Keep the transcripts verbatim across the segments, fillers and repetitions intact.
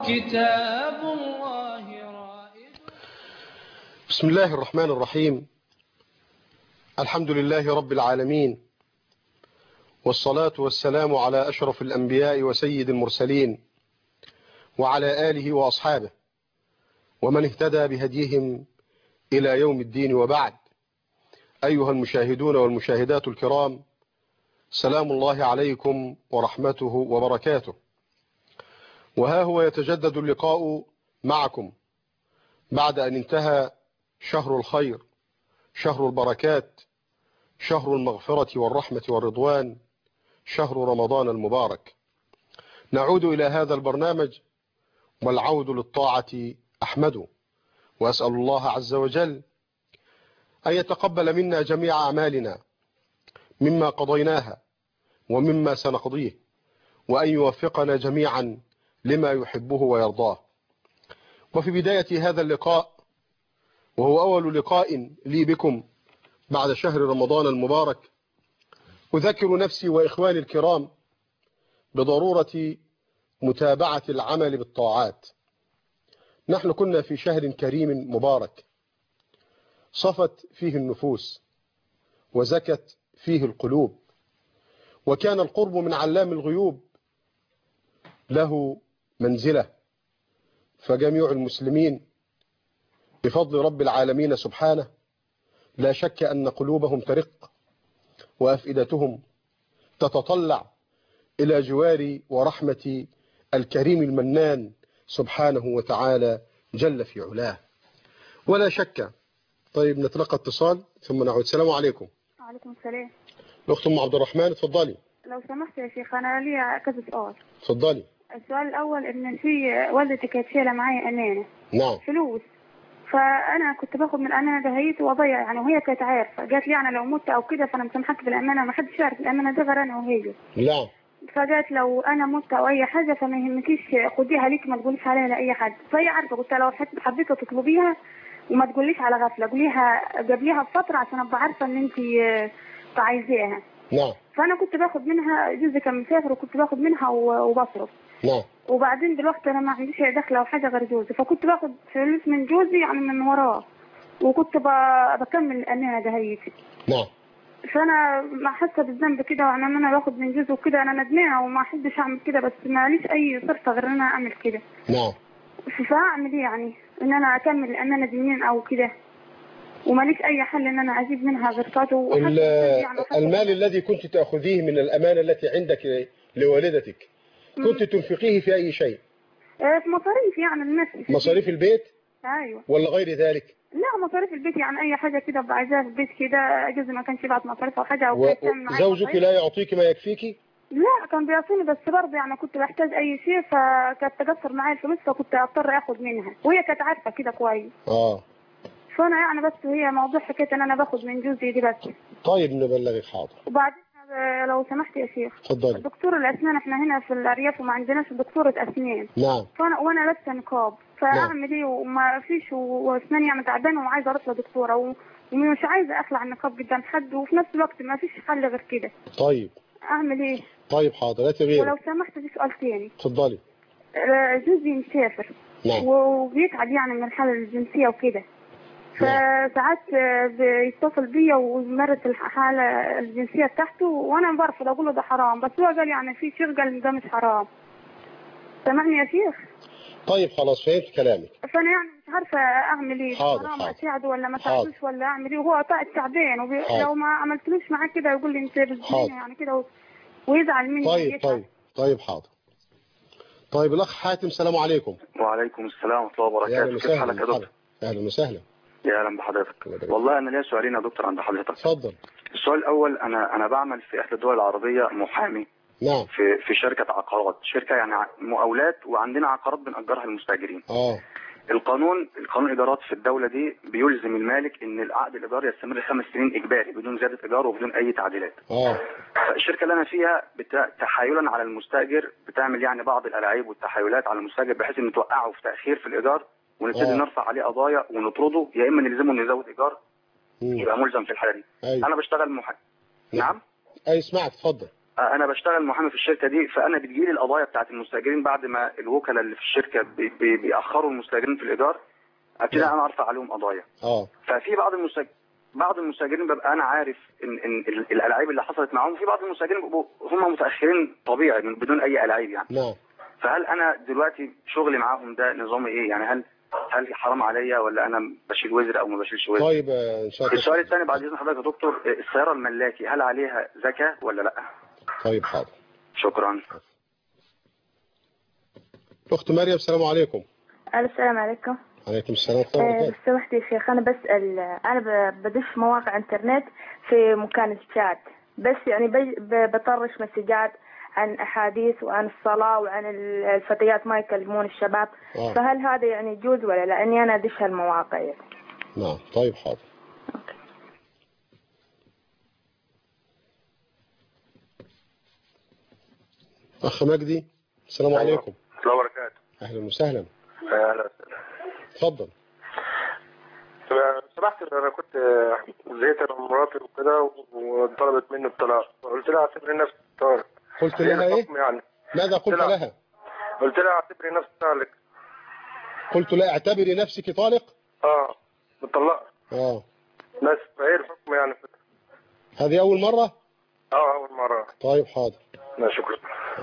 كتاب الله رائد. بسم الله الرحمن الرحيم. الحمد لله رب العالمين، والصلاة والسلام على أشرف الأنبياء وسيد المرسلين، وعلى آله وأصحابه ومن اهتدى بهديهم إلى يوم الدين، وبعد. أيها المشاهدون والمشاهدات الكرام، سلام الله عليكم ورحمته وبركاته. وها هو يتجدد اللقاء معكم بعد أن انتهى شهر الخير، شهر البركات، شهر المغفرة والرحمة والرضوان، شهر رمضان المبارك. نعود إلى هذا البرنامج، والعود للطاعة أحمده، وأسأل الله عز وجل أن يتقبل منا جميع أعمالنا مما قضيناها ومما سنقضيه، وأن يوفقنا جميعا لما يحبه ويرضاه. وفي بداية هذا اللقاء، وهو أول لقاء لي بكم بعد شهر رمضان المبارك، أذكر نفسي وإخواني الكرام بضرورة متابعة العمل بالطاعات. نحن كنا في شهر كريم مبارك، صفت فيه النفوس وزكت فيه القلوب، وكان القرب من علام الغيوب له منزلة، فجميع المسلمين بفضل رب العالمين سبحانه لا شك أن قلوبهم ترق وأفئدتهم تتطلع إلى جوار ورحمة الكريم المنان سبحانه وتعالى جل في علاه، ولا شك. طيب نتلقى اتصال ثم نعود. السلام عليكم. وعليكم السلام. الأخت أم عبد الرحمن، اتفضلي. لو سمحت يا شيخ، أنا لي كذا سؤال. اتفضلي. السؤال الأول إن في والدتي كانت شايلة معايا أمانة. نعم. فلوس، فأنا كنت باخد من الأمانة دهيت وأضيع يعني، وهي كانت عارفة، قالت لي أنا لو مت أو كده فأنا مسامحك بالأمانة، ما حدش يعرف الأمانة دي غير أنا وهي. نعم. فقالت لو أنا مت أو أي حاجة فما يهمكيش، خديها ليك ما تقوليش عليها لأي حد. فهي عارفة. قلت لو حبيت تطلبيها وما تقوليش على غفلة، قوليها قبليها بفترة عشان أبقى عارفة إن أنت عايزاها. نعم. فأنا كنت باخد منها، جوزي كان مسافر وكنت باخد منها وبصرف. نعم. وبعدين دلوقتي انا ما عنديش دخل او حاجه غير جوزي، فكنت باخد فلوس من جوزي يعني من وراه، وكنت بكمل الامانه دهيتي. نعم. فانا ما حاسه بالذنب كده، يعني ان انا باخد من جوزي وكده، انا ندمانه وما احبش اعمل كده، بس ماليش اي صرفه غير ان انا اعمل كده. نعم. فاعمل ايه يعني؟ ان انا اكمل الامانه دي منين او كده، وماليش اي حل ان انا اجيب منها غير فاتو. يعني المال الذي كنت تأخذيه من الأمانة التي عندك لوالدتك كنت تنفقيه في أي شيء؟ في مصاريف يعني الناس. مصاريف البيت؟ ايوه. ولا غير ذلك؟ لا، مصاريف البيت يعني اي حاجه كده ابقى عايزاها في البيت كده، جوزي ما كانش يبعت مصاريف او حاجه، او و... كان يعمل معايا. زوجك لا يعطيك ما يكفيكي؟ لا، كان بيعطيني بس برضه يعني كنت بحتاج اي شيء، فكانت تقصر معايا الفلوس، فكنت اضطر اخد منها، وهي كانت عارفه كده كويس. اه. فانا يعني بس هي موضوع حكايه ان انا باخد من جوزي دي بس. طيب نبلغك. حاضر. وبعدين لو سمحت يا شيخ. اتفضلي. دكتور الاسنان، احنا هنا في الارياف وما عندناش دكتوره اسنان. نعم. فانا وانا لابسه نقاب، فاعمل ايه وما فيش، واسناني يعني تعبانه وعايزه اروح لدكتوره، ومش عايزه اخلع النقاب قدام حد، وفي نفس الوقت ما فيش حل غير كده. طيب اعمل ايه؟ طيب حاضر، لا تغيري. ولو سمحت في سؤال تاني. اتفضلي. جوزي مسافر. نعم. وبيتعب يعني من الحاله الجنسيه وكده. فساعات بيتصل بيا ويمارس الحاله الجنسيه بتاعته، وانا برفض اقول له ده حرام، بس هو قال يعني في شيخ قال ده مش حرام. سامعني يا شيخ؟ طيب خلاص فهمت كلامك. فانا يعني مش عارفه اعمل ايه. حاضر. حرام حاضر. اساعده ولا ما اساعدوش ولا اعمل ايه، وهو تعبان، ولو ما عملتلوش معاه كده يقول لي انت بتزني يعني كده ويزعل مني. طيب طيب طيب حاضر. طيب الاخ حاتم، السلام عليكم. وعليكم السلام ورحمه الله وبركاته. كيف حالك يا دكتور؟ اهلا وسهلا. يا اهلا بحضرتك. والله انا ليا سؤالين يا دكتور عند حضرتك. اتفضل. السؤال الاول، انا انا بعمل في احدى الدول العربيه محامي. نعم. في في شركه عقارات، شركه يعني مقاولات، وعندنا عقارات بنأجرها للمستاجرين. اه. القانون القانون الادارات في الدوله دي بيلزم المالك ان العقد الايجاري يستمر خمس سنين اجباري بدون زياده ايجار وبدون اي تعديلات. اه. فالشركه اللي انا فيها بتا... تحايلا على المستاجر بتعمل يعني بعض الالعاب والتحايلات على المستاجر بحيث ان توقعه في تاخير في الايجار، ونبتدي نرفع عليه قضايا ونطرده، يا اما نلزمه انه يزود ايجار يبقى ملزم في الحاله دي. أيوة. انا بشتغل محامي. نعم. اي سمعت. اتفضل. انا بشتغل محامي في الشركه دي، فانا بتجيلي القضايا بتاعت المستاجرين بعد ما الوكلاء اللي في الشركه بي بي بيأخروا المستاجرين في الايجار، ابتدي انا ارفع عليهم قضايا. اه ففي بعض المستاجرين بعض المستاجرين ببقى انا عارف ان ان الالعاب اللي حصلت معاهم، في بعض المستاجرين بيبقوا هم متاخرين طبيعي من بدون اي العاب يعني. نعم. فهل انا دلوقتي شغلي معاهم ده نظامي ايه؟ يعني هل هل حرام عليا ولا انا بشيل وزر او ما بشيلش وزر؟ طيب آه، ان شاء الله. السؤال الثاني بعد اذن حضرتك يا دكتور، السياره الملاكي هل عليها زكاه ولا لا؟ طيب حاضر. شكرا. اخت مريم السلام عليكم. السلام عليكم. عليكم السلام ورحمه الله لو وبركاته. سمحت يا شيخ، أنا بسأل، أنا بدش مواقع إنترنت في مكان الشات، بس يعني بطرش مسجات عن أحاديث وعن الصلاة وعن الفتيات ما يكلمون الشباب. آه. فهل هذا يعني يجوز ولا لا إني أنا أدش هالمواقع يعني؟ نعم طيب حاضر. أوكي. اخ مجدي السلام عليكم. السلام عليكم. اهلا وسهلا. اهلا. اتفضل. سمحت انا كنت زهقت انا ومراتي وكده وطلبت مني الطلاق، قلت لها اعتبري نفسك طالق. قلت لها ايه؟ يعني ماذا قلت لها. لها؟ قلت لها اعتبري نفسك طالق. قلت لا اعتبري نفسك طالق؟ اه مطلقه. اه بس فايه الحكم يعني؟ هذه اول مرة؟ اه اول مرة. طيب حاضر. لا شكرا.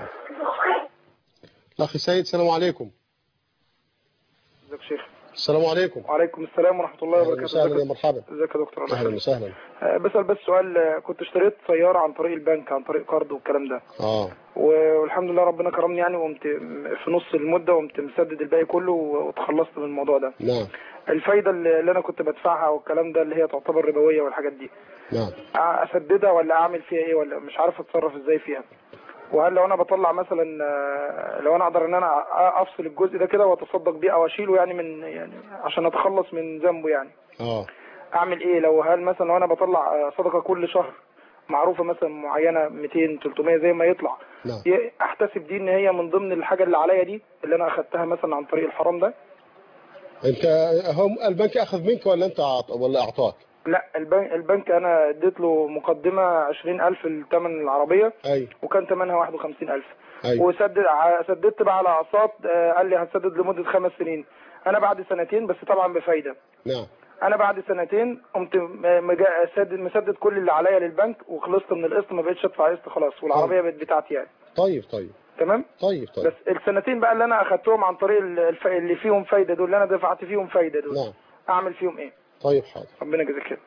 الاخ سيد السلام عليكم. ازيك يا شيخ؟ السلام عليكم. وعليكم السلام ورحمة الله اهلا وبركاته. وسهلا يا مرحبا. ازيك يا دكتور؟ اهلا وسهلا. آه بسأل بس سؤال، آه، كنت اشتريت سيارة عن طريق البنك، عن طريق قرض والكلام ده. اه والحمد لله ربنا كرمني يعني، وقمت في نص المدة وقمت مسدد الباقي كله وتخلصت من الموضوع ده. نعم. الفايدة اللي انا كنت بدفعها والكلام ده اللي هي تعتبر ربوية والحاجات دي، نعم. اسددها ولا اعمل فيها ايه، ولا مش عارف اتصرف ازاي فيها؟ وهل لو انا بطلع مثلا، لو انا اقدر ان انا افصل الجزء ده كده واتصدق بيه او اشيله يعني من يعني عشان اتخلص من ذنبه يعني، اه اعمل ايه؟ لو هل مثلا لو انا بطلع صدقة كل شهر معروفة مثلا معينة مئتين ثلاثمية زي ما يطلع، نعم. احتسب دي ان هي من ضمن الحاجة اللي عليا دي اللي انا اخدتها مثلا عن طريق الحرام ده؟ انت هم البنك اخذ منك ولا انت أعط... ولا اعطاك؟ لا البنك البنك انا اديت له مقدمة عشرين ألف لثمن العربية. اي وكان ثمنها واحد وخمسين ألف. اي وسدد سددت بقى على اقساط، قال لي هتسدد لمدة خمس سنين. انا بعد سنتين بس طبعا بفايدة. نعم. انا بعد سنتين قمت مسدد مسدد كل اللي عليا للبنك وخلصت من القسط، ما بقتش ادفع قسط خلاص، والعربية بقت بتاعتي يعني. طيب طيب تمام. طيب طيب. بس السنتين بقى اللي انا اخدتهم عن طريق الف... اللي فيهم فايدة دول، اللي انا دفعت فيهم فايدة دول، نعم. اعمل فيهم ايه؟ طيب حاضر. ربنا يجزيك خير.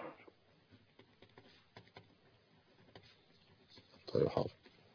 طيب حاضر.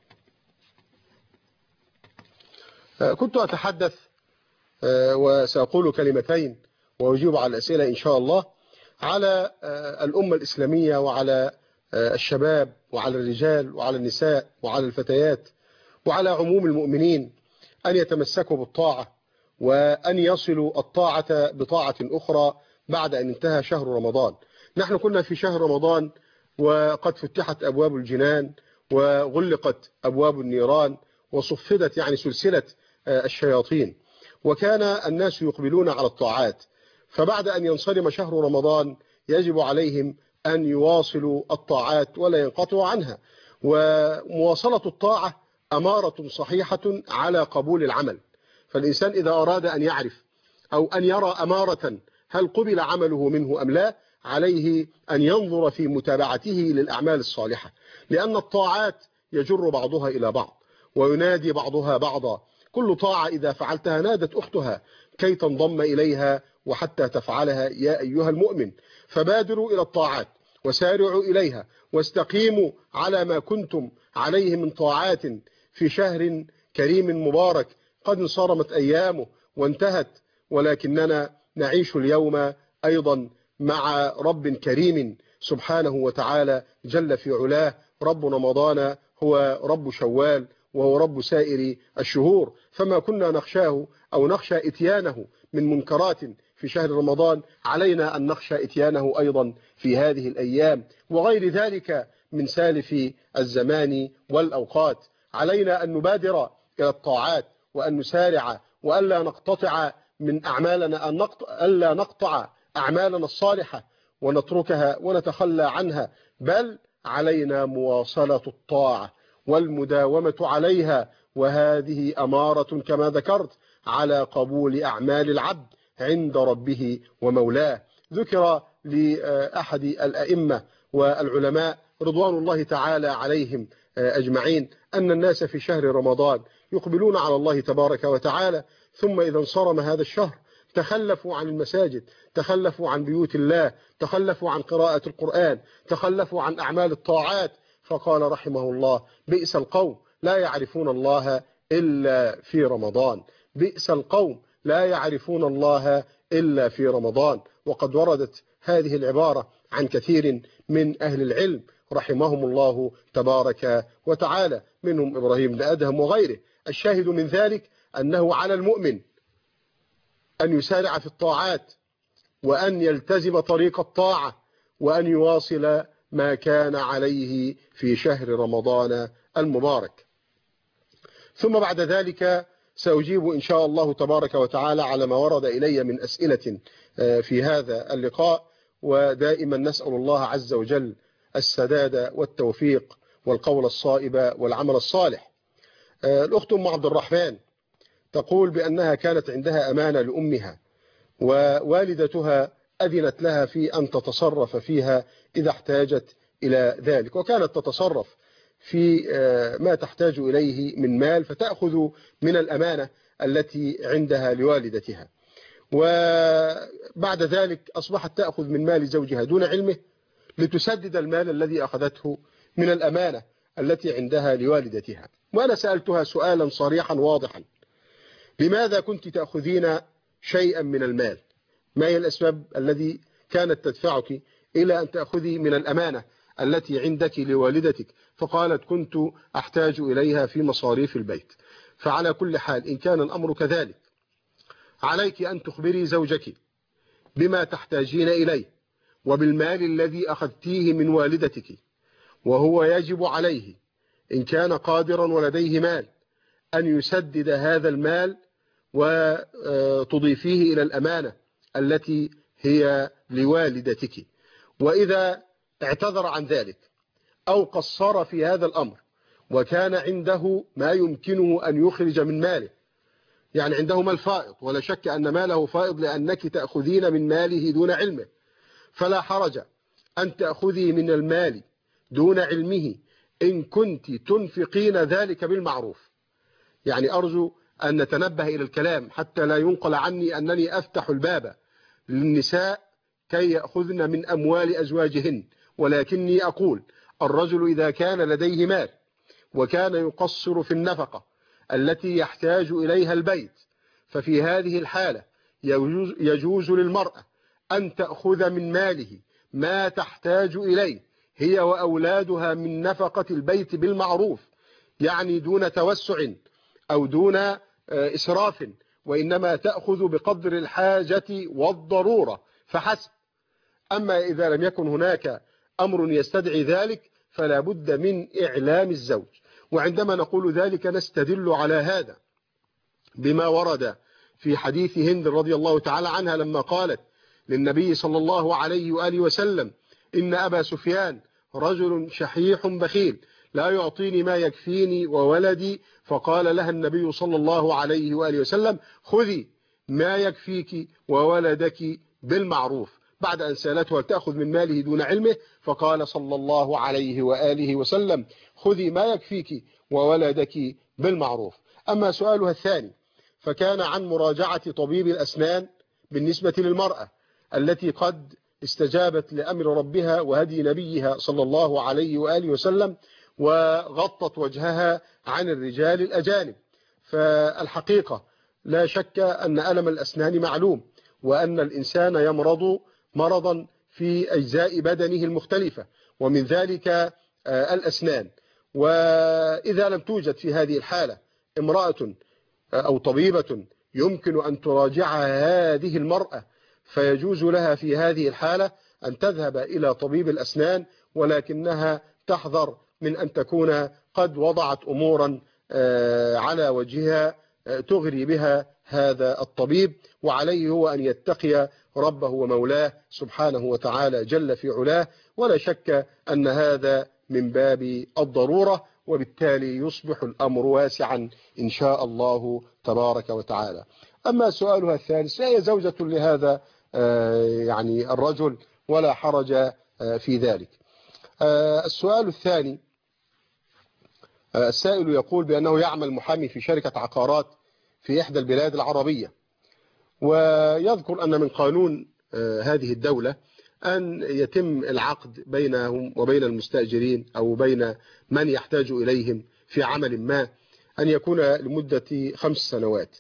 كنت أتحدث وسأقول كلمتين وأجيب على الأسئلة إن شاء الله على الأمة الإسلامية وعلى الشباب وعلى الرجال وعلى النساء وعلى الفتيات وعلى عموم المؤمنين أن يتمسكوا بالطاعة وأن يصلوا الطاعة بطاعة أخرى بعد أن انتهى شهر رمضان. نحن كنا في شهر رمضان وقد فتحت أبواب الجنان وغلقت أبواب النيران وصفدت يعني سلسلة الشياطين، وكان الناس يقبلون على الطاعات. فبعد أن ينصرم شهر رمضان يجب عليهم أن يواصلوا الطاعات ولا ينقطعوا عنها، ومواصلة الطاعة أمارة صحيحة على قبول العمل. فالإنسان إذا أراد أن يعرف أو أن يرى أمارة هل قبل عمله منه أم لا، عليه أن ينظر في متابعته للأعمال الصالحة، لأن الطاعات يجر بعضها إلى بعض وينادي بعضها بعضا. كل طاعة إذا فعلتها نادت أختها كي تنضم إليها وحتى تفعلها يا أيها المؤمن. فبادروا إلى الطاعات وسارعوا إليها واستقيموا على ما كنتم عليه من طاعات في شهر كريم مبارك قد انصرمت أيامه وانتهت، ولكننا نعيش اليوم أيضا مع رب كريم سبحانه وتعالى جل في علاه. رب رمضان هو رب شوال وهو رب سائر الشهور، فما كنا نخشاه أو نخشى إتيانه من منكرات في شهر رمضان علينا أن نخشى إتيانه أيضا في هذه الأيام وغير ذلك من سالف الزمان والأوقات. علينا أن نبادر إلى الطاعات وأن نسارع وألا نقتطع من أعمالنا، أن نقطع ألا نقطع أعمالنا الصالحة ونتركها ونتخلى عنها، بل علينا مواصلة الطاعة والمداومة عليها، وهذه أمارة كما ذكرت على قبول أعمال العبد عند ربه ومولاه. ذكر لأحد الأئمة والعلماء رضوان الله تعالى عليهم أجمعين أن الناس في شهر رمضان يقبلون على الله تبارك وتعالى، ثم إذا انصرم هذا الشهر تخلفوا عن المساجد، تخلفوا عن بيوت الله، تخلفوا عن قراءة القرآن، تخلفوا عن أعمال الطاعات. فقال رحمه الله: بئس القوم لا يعرفون الله إلا في رمضان، بئس القوم لا يعرفون الله إلا في رمضان. وقد وردت هذه العبارة عن كثير من أهل العلم رحمهم الله تبارك وتعالى، منهم إبراهيم بن أدهم وغيره. الشاهد من ذلك أنه على المؤمن أن يسارع في الطاعات، وأن يلتزم طريق الطاعة، وأن يواصل ما كان عليه في شهر رمضان المبارك. ثم بعد ذلك سأجيب إن شاء الله تبارك وتعالى على ما ورد إلي من أسئلة في هذا اللقاء، ودائما نسأل الله عز وجل السداد والتوفيق والقول الصائب والعمل الصالح. الأخت أم عبد الرحمن تقول بأنها كانت عندها أمانة لأمها، ووالدتها أذنت لها في أن تتصرف فيها إذا احتاجت إلى ذلك، وكانت تتصرف في ما تحتاج إليه من مال، فتأخذ من الأمانة التي عندها لوالدتها، وبعد ذلك أصبحت تأخذ من مال زوجها دون علمه لتسدد المال الذي أخذته من الأمانة التي عندها لوالدتها. وأنا سألتها سؤالا صريحا واضحا: لماذا كنت تأخذين شيئا من المال؟ ما هي الأسباب التي كانت تدفعك إلى أن تأخذي من الأمانة التي عندك لوالدتك؟ فقالت: كنت أحتاج إليها في مصاريف البيت. فعلى كل حال إن كان الأمر كذلك عليك أن تخبري زوجك بما تحتاجين إليه وبالمال الذي أخذتيه من والدتك، وهو يجب عليه إن كان قادرا ولديه مال أن يسدد هذا المال وتضيفيه إلى الأمانة التي هي لوالدتك. وإذا اعتذر عن ذلك أو قصر في هذا الأمر وكان عنده ما يمكنه أن يخرج من ماله، يعني عنده مال فائض، ولا شك أن ماله فائض لأنك تأخذين من ماله دون علمه، فلا حرج أن تأخذي من المال دون علمه إن كنت تنفقين ذلك بالمعروف. يعني أرجو أن نتنبه إلى الكلام حتى لا ينقل عني أنني أفتح الباب للنساء كي يأخذن من أموال أزواجهن، ولكني أقول: الرجل إذا كان لديه مال وكان يقصر في النفقة التي يحتاج إليها البيت، ففي هذه الحالة يجوز, يجوز للمرأة أن تأخذ من ماله ما تحتاج إليه هي وأولادها من نفقة البيت بالمعروف، يعني دون توسع أو دون إسراف، وإنما تأخذ بقدر الحاجة والضرورة فحسب. أما إذا لم يكن هناك أمر يستدعي ذلك فلا بد من إعلام الزوج. وعندما نقول ذلك نستدل على هذا بما ورد في حديث هند رضي الله تعالى عنها لما قالت للنبي صلى الله عليه وآله وسلم: إن أبا سفيان رجل شحيح بخيل لا يعطيني ما يكفيني وولدي. فقال لها النبي صلى الله عليه وآله وسلم: خذي ما يكفيك وولدك بالمعروف. بعد أن سألته هل تأخذ من ماله دون علمه، فقال صلى الله عليه وآله وسلم: خذي ما يكفيك وولدك بالمعروف. أما سؤالها الثاني فكان عن مراجعة طبيب الأسنان بالنسبة للمرأة التي قد استجابت لأمر ربها وهدي نبيها صلى الله عليه وآله وسلم وغطت وجهها عن الرجال الأجانب. فالحقيقة لا شك أن ألم الأسنان معلوم، وأن الإنسان يمرض مرضا في أجزاء بدنه المختلفة، ومن ذلك الأسنان. وإذا لم توجد في هذه الحالة امرأة أو طبيبة يمكن أن تراجع هذه المرأة، فيجوز لها في هذه الحالة أن تذهب إلى طبيب الأسنان، ولكنها تحذر من أن تكون قد وضعت أمورا على وجهها تغري بها هذا الطبيب، وعليه هو أن يتقي ربه ومولاه سبحانه وتعالى جل في علاه. ولا شك أن هذا من باب الضرورة، وبالتالي يصبح الأمر واسعا إن شاء الله تبارك وتعالى. أما سؤالها الثالث فهي زوجة لهذا يعني الرجل ولا حرج في ذلك. السؤال الثاني، السائل يقول بأنه يعمل محامي في شركة عقارات في إحدى البلاد العربية، ويذكر أن من قانون هذه الدولة أن يتم العقد بينهم وبين المستأجرين أو بين من يحتاج إليهم في عمل ما أن يكون لمدة خمس سنوات،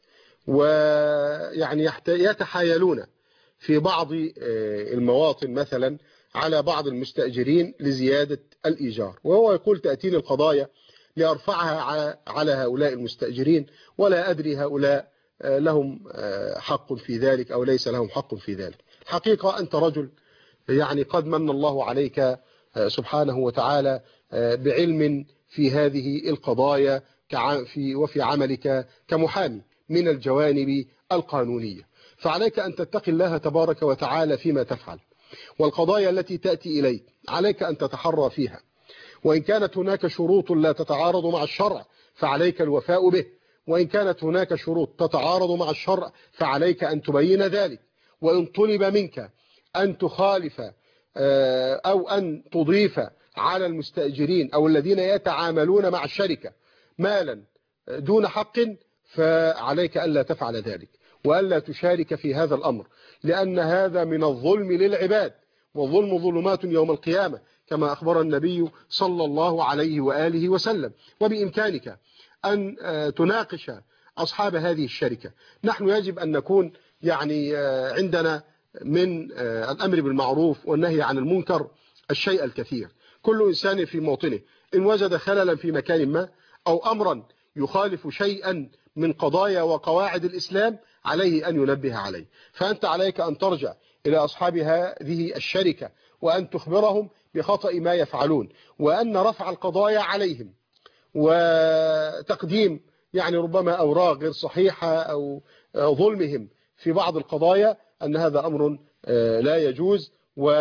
ويعني يتحايلون في بعض المواطن مثلا على بعض المستأجرين لزيادة الإيجار، وهو يقول تأتيني القضايا لأرفعها على هؤلاء المستأجرين ولا أدري هؤلاء لهم حق في ذلك أو ليس لهم حق في ذلك. حقيقة أنت رجل يعني قد من الله عليك سبحانه وتعالى بعلم في هذه القضايا وفي عملك كمحامي من الجوانب القانونية، فعليك أن تتقي الله تبارك وتعالى فيما تفعل، والقضايا التي تأتي إليك عليك أن تتحرى فيها، وإن كانت هناك شروط لا تتعارض مع الشرع فعليك الوفاء به، وإن كانت هناك شروط تتعارض مع الشرع فعليك أن تبين ذلك، وإن طلب منك أن تخالف أو أن تضيف على المستأجرين أو الذين يتعاملون مع الشركة مالا دون حق فعليك ألا تفعل ذلك وألا تشارك في هذا الأمر، لأن هذا من الظلم للعباد، والظلم ظلمات يوم القيامة كما أخبر النبي صلى الله عليه وآله وسلم. وبإمكانك أن تناقش أصحاب هذه الشركة. نحن يجب أن نكون يعني عندنا من الأمر بالمعروف والنهي عن المنكر الشيء الكثير. كل إنسان في موطنه إن وجد خللا في مكان ما أو أمرا يخالف شيئا من قضايا وقواعد الإسلام عليه أن ينبه عليه، فأنت عليك أن ترجع إلى أصحاب هذه الشركة وأن تخبرهم بخطأ ما يفعلون، وأن رفع القضايا عليهم وتقديم يعني ربما أوراق غير صحيحة أو ظلمهم في بعض القضايا أن هذا أمر لا يجوز،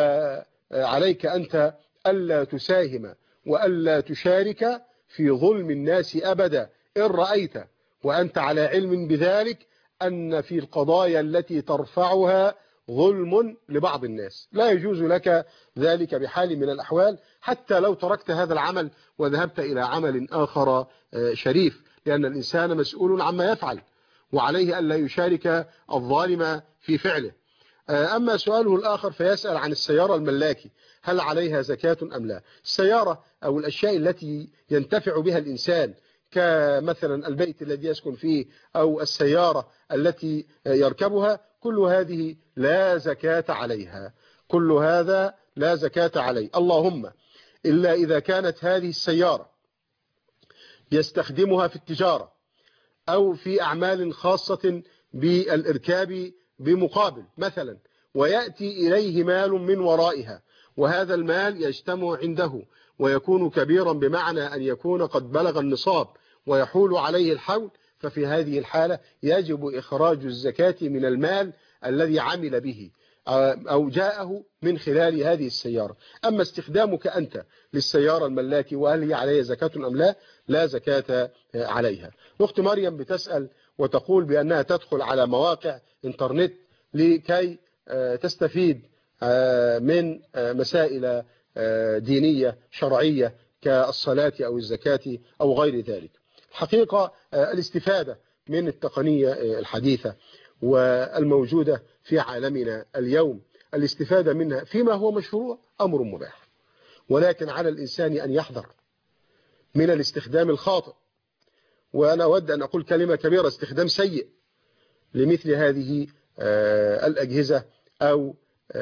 وعليك أنت ألا تساهم وألا تشارك في ظلم الناس أبدا إن رأيت وأنت على علم بذلك أن في القضايا التي ترفعها ظلم لبعض الناس. لا يجوز لك ذلك بحال من الأحوال حتى لو تركت هذا العمل وذهبت إلى عمل آخر شريف، لأن الإنسان مسؤول عما يفعل وعليه ألا يشارك الظالم في فعله. أما سؤاله الآخر فيسأل عن السيارة الملاكي هل عليها زكاة أم لا. السيارة أو الأشياء التي ينتفع بها الإنسان كمثلا البيت الذي يسكن فيه أو السيارة التي يركبها كل هذه لا زكاة عليها، كل هذا لا زكاة عليه، اللهم إلا إذا كانت هذه السيارة يستخدمها في التجارة أو في أعمال خاصة بالإركاب بمقابل مثلا، ويأتي إليه مال من ورائها وهذا المال يجتمع عنده ويكون كبيرا بمعنى أن يكون قد بلغ النصاب ويحول عليه الحول، ففي هذه الحالة يجب إخراج الزكاة من المال الذي عمل به أو جاءه من خلال هذه السيارة. أما استخدامك أنت للسيارة الملاكي وهل هي عليها زكاة أم لا، لا زكاة عليها. أخت مريم بتسأل وتقول بأنها تدخل على مواقع انترنت لكي تستفيد من مسائل دينية شرعية كالصلاة أو الزكاة أو غير ذلك. الحقيقة الاستفادة من التقنية الحديثة والموجودة في عالمنا اليوم الاستفادة منها فيما هو مشروع أمر مباح، ولكن على الإنسان أن يحذر من الاستخدام الخاطئ، وأنا أود أن أقول كلمة كبيرة، استخدام سيء لمثل هذه الأجهزة أو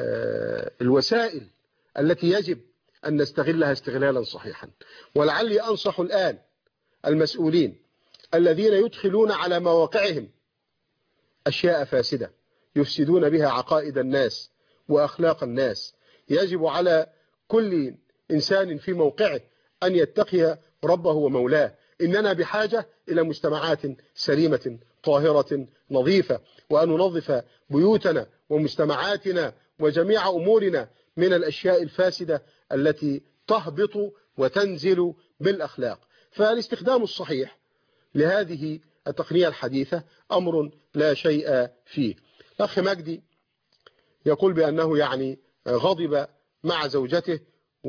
الوسائل التي يجب أن نستغلها استغلالا صحيحا. ولعلي أنصح الآن المسؤولين الذين يدخلون على مواقعهم أشياء فاسدة يفسدون بها عقائد الناس وأخلاق الناس، يجب على كل إنسان في موقعه أن يتقي ربه ومولاه. إننا بحاجة إلى مجتمعات سليمة طاهرة نظيفة، وأن ننظف بيوتنا ومجتمعاتنا وجميع أمورنا من الأشياء الفاسدة التي تهبط وتنزل بالأخلاق. فالاستخدام الصحيح لهذه التقنية الحديثة أمر لا شيء فيه. الأخ مجدي يقول بأنه يعني غضب مع زوجته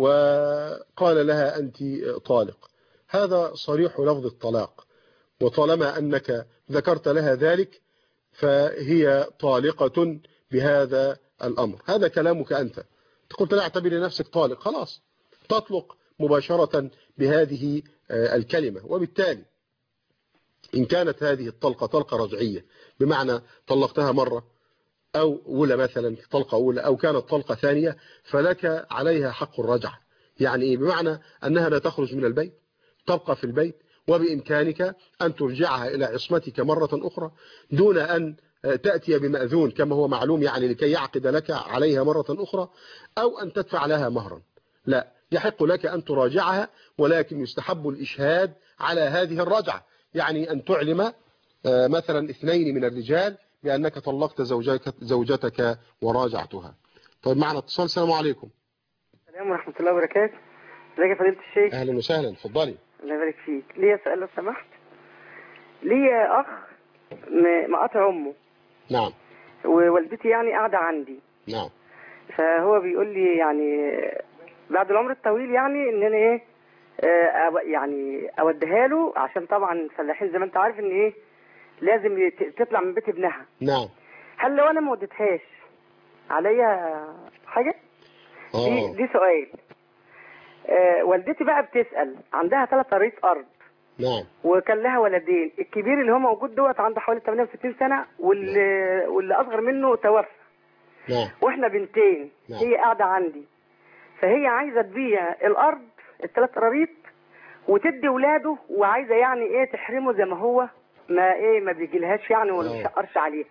وقال لها أنت طالق. هذا صريح لفظ الطلاق، وطالما أنك ذكرت لها ذلك فهي طالقة بهذا الأمر. هذا كلامك أنت، قلت لا اعتبري نفسك طالق، خلاص تطلق مباشرة بهذه الكلمة. وبالتالي إن كانت هذه الطلقة طلقة رجعية بمعنى طلقتها مرة أو أولى مثلا طلقة أولى أو كانت طلقة ثانية فلك عليها حق الرجعة. يعني إيه؟ بمعنى أنها لا تخرج من البيت، تبقى في البيت، وبإمكانك أن ترجعها إلى عصمتك مرة أخرى دون أن تأتي بمأذون كما هو معلوم، يعني لكي يعقد لك عليها مرة أخرى، أو أن تدفع لها مهرا. لا، يحق لك أن تراجعها، ولكن يستحب الإشهاد على هذه الرجعة. يعني أن تعلم مثلا اثنين من الرجال بأنك طلقت زوجك زوجتك وراجعتها. طيب معنا اتصال. السلام عليكم. السلام ورحمة الله وبركاته. ازيك يا فضيلة الشيخ؟ أهلا وسهلا، اتفضلي. الله يبارك فيك. ليا سؤال لو سمحت. ليا أخ مقاطع أمه. نعم. ووالدتي يعني قاعدة عندي. نعم. فهو بيقول لي يعني بعد العمر الطويل يعني إن أنا إيه أو يعني أوديها له، عشان طبعا فلاحين زي ما أنت عارف إن إيه لازم تطلع من بيت ابنها. نعم. هل لو أنا ما وديتهاش عليا حاجة؟ أوه. دي دي سؤال. آه والدتي بقى بتسأل، عندها ثلاث قريط أرض. نعم. وكان لها ولدين، الكبير اللي هو موجود دوت عنده حوالي ثمانية وستين سنة، واللي واللي أصغر منه توفى. نعم. واحنا بنتين. نعم. هي قاعدة عندي، فهي عايزة تبيع الأرض الثلاث قراريط وتدي ولاده، وعايزة يعني ايه تحرمه زي ما هو ما ايه ما بيجيلهاش يعني ولا بيشقرش عليه.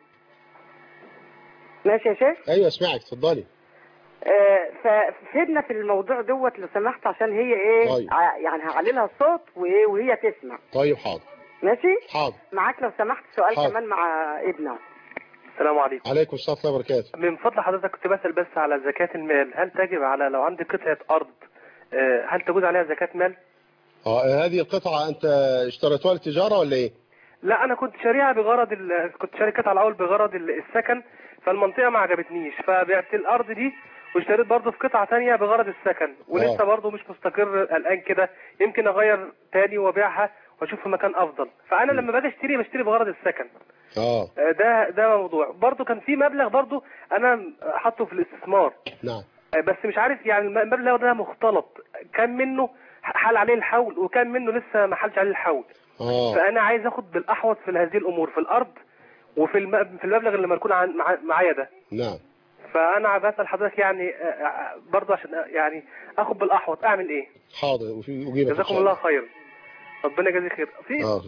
ماشي يا شيخ؟ ايوه اسمعك، اتفضلي. آه ففدنا في الموضوع دوت لو سمحت، عشان هي ايه طيب. ع- يعني هعللها الصوت وايه وهي تسمع. طيب حاضر. ماشي؟ حاضر. معاك لو سمحت سؤال حاضر. كمان مع ابنها. السلام عليكم. عليكم السلام ورحمة الله وبركاته. من فضل حضرتك كنت بسأل بس على زكاة المال، هل تجب على لو عندي قطعة أرض آه، هل تجوز عليها زكاة مال؟ اه هذه القطعة انت اشتريتها للتجارة ولا ايه؟ لا أنا كنت شاريها بغرض ال... كنت شاري قطعة الأول بغرض ال- السكن، فالمنطقة ما عجبتنيش فبعت الأرض دي واشتريت برضه في قطعة تانية بغرض السكن، ولسه آه. برضه مش مستقر الآن كده، يمكن أغير تاني وأبيعها وأشوف في مكان أفضل، فأنا لما باجي أشتري بشتري بغرض السكن. اه آه، ده ده موضوع. برضه كان في مبلغ برضه أنا حاطه في الاستثمار، نعم. بس مش عارف يعني المبلغ ده مختلط، كان منه حال عليه الحول وكان منه لسه ما حالش عليه الحول. اه فانا عايز اخد بالاحوط في هذه الامور، في الارض وفي الم... في المبلغ اللي مركون عن... مع... معايا ده. نعم. فانا بسال حضرتك يعني برضه عشان يعني اخد بالاحوط اعمل ايه؟ حاضر وفي اجيبك. جزاكم الله خير. ربنا يجزيك خير. في اه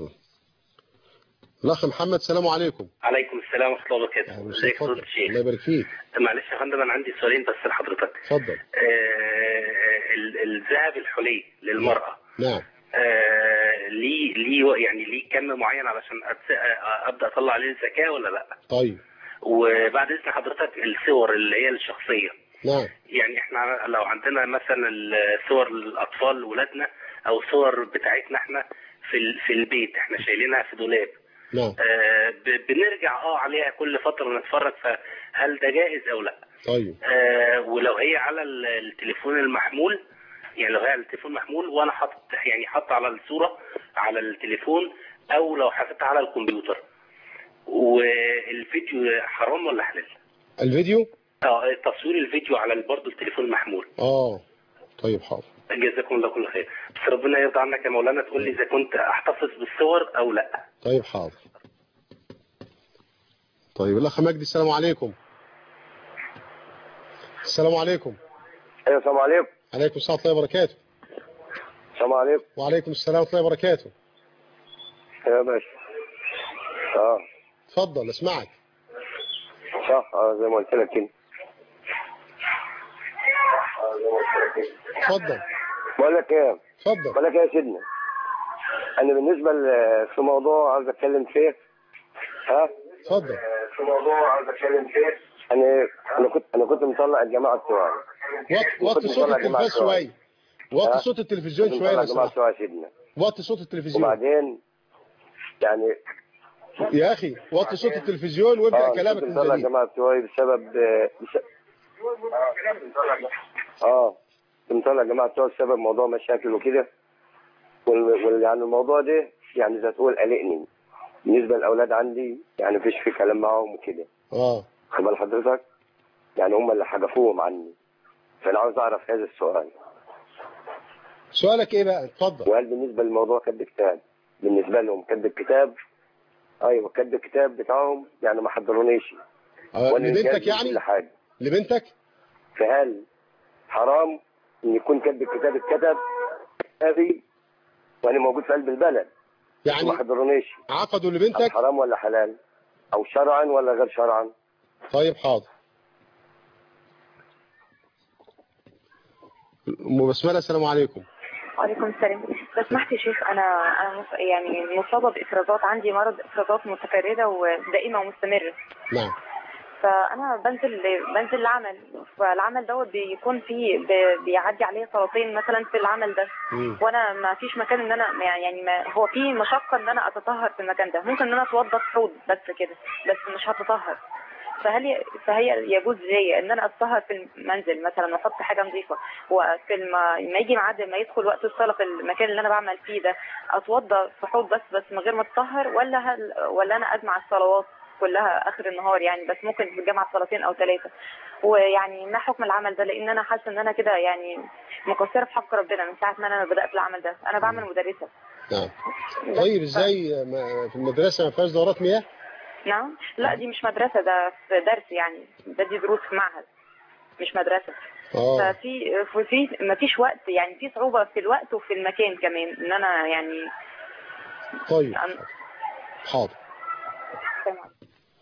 الاخ محمد السلام عليكم. عليكم السلام ورحمه الله وبركاته. ازيك يا فضيلة الشيخ؟ الله يبارك فيك. معلش يا فندم انا عندي سؤالين بس لحضرتك. اتفضل. آه الذهب الحلي للمراه نعم. آه ليه ليه يعني ليه كم معين علشان ابدا اطلع عليه الزكاه ولا لا؟ طيب. وبعد اذن حضرتك الصور اللي هي الشخصيه. نعم. يعني احنا لو عندنا مثلا الصور الاطفال ولادنا او صور بتاعتنا احنا في في البيت احنا شايلينها في دولاب. نعم. آه بنرجع اه عليها كل فتره نتفرج، فهل ده جائز او لا؟ طيب. آه ولو هي على التليفون المحمول، يعني لو هي على التليفون المحمول وانا حاطط يعني حاطط على الصوره على التليفون، او لو حطيتها على الكمبيوتر، والفيديو حرام ولا حلال؟ الفيديو؟ اه تصوير الفيديو على برضه التليفون المحمول. اه طيب حاضر. جزاكم الله كل خير. بس ربنا يرضى عنك يا مولانا تقول لي اذا كنت احتفظ بالصور او لا. طيب حاضر. طيب الاخ مجدي السلام عليكم. السلام عليكم. ايوه السلام عليكم. عليكم السلام ورحمه الله وبركاته. السلام عليكم. وعليكم السلام ورحمه الله وبركاته. يا باشا. اه اتفضل اسمعك. صح اه زي ما قلت لك كده. اتفضل. بقول لك ايه؟ اتفضل. بقول لك ايه يا سيدنا؟ انا بالنسبه في موضوع عاوز اتكلم فيه. ها؟ اتفضل. في موضوع عاوز اتكلم فيه. انا انا كنت انا كنت مطلع الجماعه بتوعي. وطي صوت التلفزيون شويه. وطي صوت التلفزيون شويه يا لو سمحت. جماعه يا سيدنا. وطي صوت التلفزيون. وبعدين يعني يا اخي وطي صوت التلفزيون وابدا اه كلامك من يا جديد. جماعه بتوعي بسبب بس... اه مطلع يا جماعه بتوعي بسبب موضوع مشاكل وكده، وال... وال... يعني الموضوع ده يعني زي تقول قلقني بالنسبه للاولاد عندي، يعني مفيش في كلام معاهم وكده. اه خد بال حضرتك، يعني هم اللي حدفوهم عني، فانا عاوز اعرف هذا السؤال. سؤالك ايه بقى؟ اتفضل. وهل بالنسبه للموضوع كتب كتاب بالنسبه لهم كتب كتاب؟ ايوه كتب الكتاب بتاعهم، يعني ما حضرونيش. آه لبنتك يعني؟ كل حاجه لبنتك؟ فهل حرام ان يكون كتب الكتاب اتكتب هذه وانا موجود في قلب البلد يعني ما حضرونيش؟ عقدوا لبنتك؟ حرام ولا حلال؟ او شرعا ولا غير شرعا؟ طيب حاضر. ام بسمله السلام عليكم. وعليكم السلام. لو سمحت يا شيخ، انا انا مص... يعني مصابه بافرازات، عندي مرض افرازات متكرره ودائمه ومستمره. نعم. فانا بنزل بنزل العمل، فالعمل دوت بيكون فيه ب... بيعدي عليه سلاطين مثلا في العمل ده، مم. وانا ما فيش مكان ان انا يعني ما هو في مشقه ان انا اتطهر في المكان ده، ممكن ان انا اتوضى في حوض بس كده، بس مش هتطهر. فهل فهي يجوز لي ان انا اتطهر في المنزل مثلا واحط حاجه نظيفه، وفي الم... ما يجي ميعاد ما يدخل وقت الصلاه في المكان اللي انا بعمل فيه ده اتوضى في حوض بس بس من غير ما اتطهر، ولا هل... ولا انا اجمع الصلوات كلها اخر النهار يعني، بس ممكن في الجامعه صلاتين او ثلاثه؟ ويعني ما حكم العمل ده؟ لان انا حاسه ان انا كده يعني مقصره في حق ربنا من ساعه ما انا بدات العمل ده. انا بعمل مدرسه. نعم. طيب ازاي في المدرسه ما فيهاش دورات مياه؟ نعم. لا دي مش مدرسه، ده في درس يعني، بدي دروس في معهد مش مدرسه. اه ففي في ما فيش وقت يعني، في صعوبه في الوقت وفي المكان كمان ان انا يعني. طيب حاضر. تمام.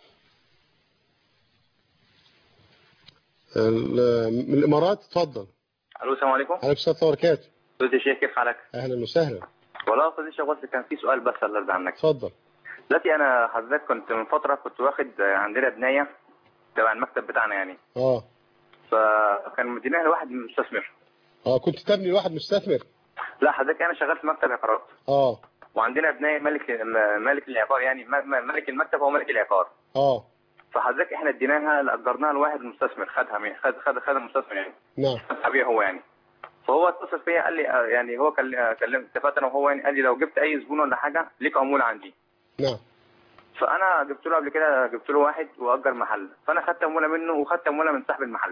من الامارات اتفضل. الو السلام عليكم. عليكم السلام ورحمه الله وبركاته. استاذ الشيخ كيف حالك؟ اهلا وسهلا. والله يا استاذ الشيخ بس كان في سؤال بس الله يرضى عنك. اتفضل. دلوقتي انا حضرتك كنت من فتره كنت واخد عندنا بنايه تبع المكتب بتاعنا يعني. اه فكان مديناها لواحد مستثمر. اه كنت تبني لواحد مستثمر؟ لا حضرتك انا شغال في مكتب عقارات. اه وعندنا بنايه ملك ملك العقار يعني ملك المكتب هو ملك العقار. اه فحضرتك احنا اديناها اجرناها لواحد مستثمر خدها خد خد خد المستثمر يعني. نعم. ابيع هو يعني. فهو اتصل فيا قال لي يعني هو كلم اتفقت انا وهو يعني قال لي لو جبت اي زبون ولا حاجه ليك عموله عندي. نعم. فانا جبت له قبل كده جبت له واحد واجر محل، فانا خدت عموله منه وخدت عموله من صاحب المحل.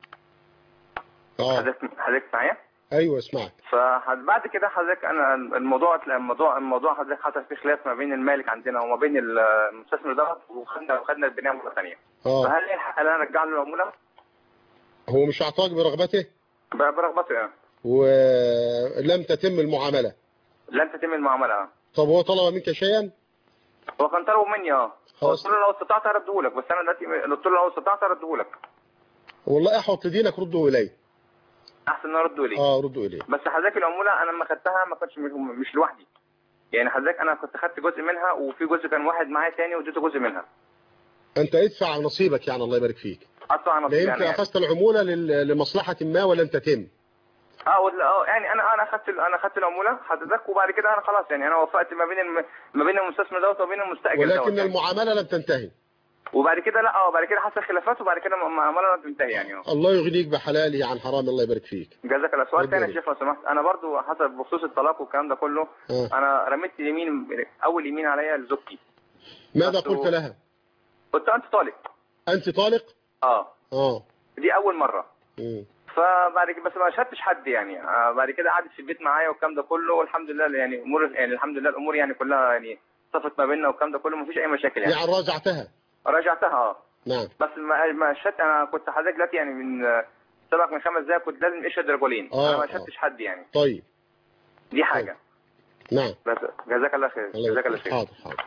اه حضرتك حضرتك معايا؟ ايوه اسمعك. فبعد كده حضرتك انا الموضوع الموضوع الموضوع حضرتك حصل فيه خلاف ما بين المالك عندنا وما بين المستثمر ده، وخدنا وخدنا البنايه مره ثانيه. اه فهل لي الحق ان انا ارجع له العموله؟ هو مش اعطاك برغبته؟ برغبته يعني. ولم تتم المعامله؟ لم تتم المعامله اه. طب هو طلب منك شيئا؟ هو كان طلبه مني اه. خلاص. قلت له لو استطعت ارده لك، بس انا دلوقتي قلت له لو استطعت ارده لك. والله احوط لدينك رده الي. احسن ارده لي. اه رده الي. بس حضرتك العموله انا لما خدتها ما كنتش مش لوحدي. يعني حضرتك انا كنت خدت جزء منها وفي جزء كان واحد معايا ثاني واديته جزء منها. انت ادفع نصيبك يعني الله يبارك فيك. ادفع نصيبي يعني. يمكن اخذت العموله لمصلحه ما ولم تتم. اه اه يعني انا انا اخذت انا اخذت العموله حضرتك، وبعد كده انا خلاص يعني انا وفقت ما بين الم... ما بين المستثمر دوت وما بين المستاجر دوت. ولكن المعامله لم تنتهي. وبعد كده لا اه بعد كده حصل خلافات وبعد كده المعامله لم تنتهي يعني. اه الله يغنيك بحلالي عن حرام الله يبارك فيك. جزاك الله. سؤال ثاني يا شيخ لو سمحت، انا برضو حسب بخصوص الطلاق والكلام ده كله. آه. انا رميت اليمين اول يمين عليا لزوجتي. ماذا قلت لها؟ قلت انت طالق. انت طالق؟ اه اه دي اول مره. امم فبعد كده بس ما شدتش حد يعني. آه بعد كده قعدت في البيت معايا والكلام ده كله والحمد لله يعني امور يعني الحمد لله الامور يعني كلها يعني صفت ما بيننا والكلام ده كله ما فيش اي مشاكل يعني. يعني راجعتها؟ راجعتها اه. نعم. بس ما ما شدت انا كنت حضرتك دلوقتي يعني من سبق من خمس دقايق كنت لازم اشهد رجلين. آه انا ما آه. شدتش حد يعني. طيب. دي حاجه. طيب. نعم. بس جزاك الله خير. جزاك الله خير. حاضر حاضر.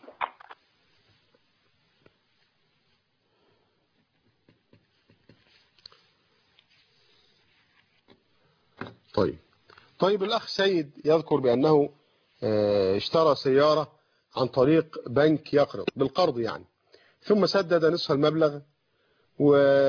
طيب طيب الأخ سيد يذكر بأنه اشترى سيارة عن طريق بنك يقرض بالقرض يعني، ثم سدد نصف المبلغ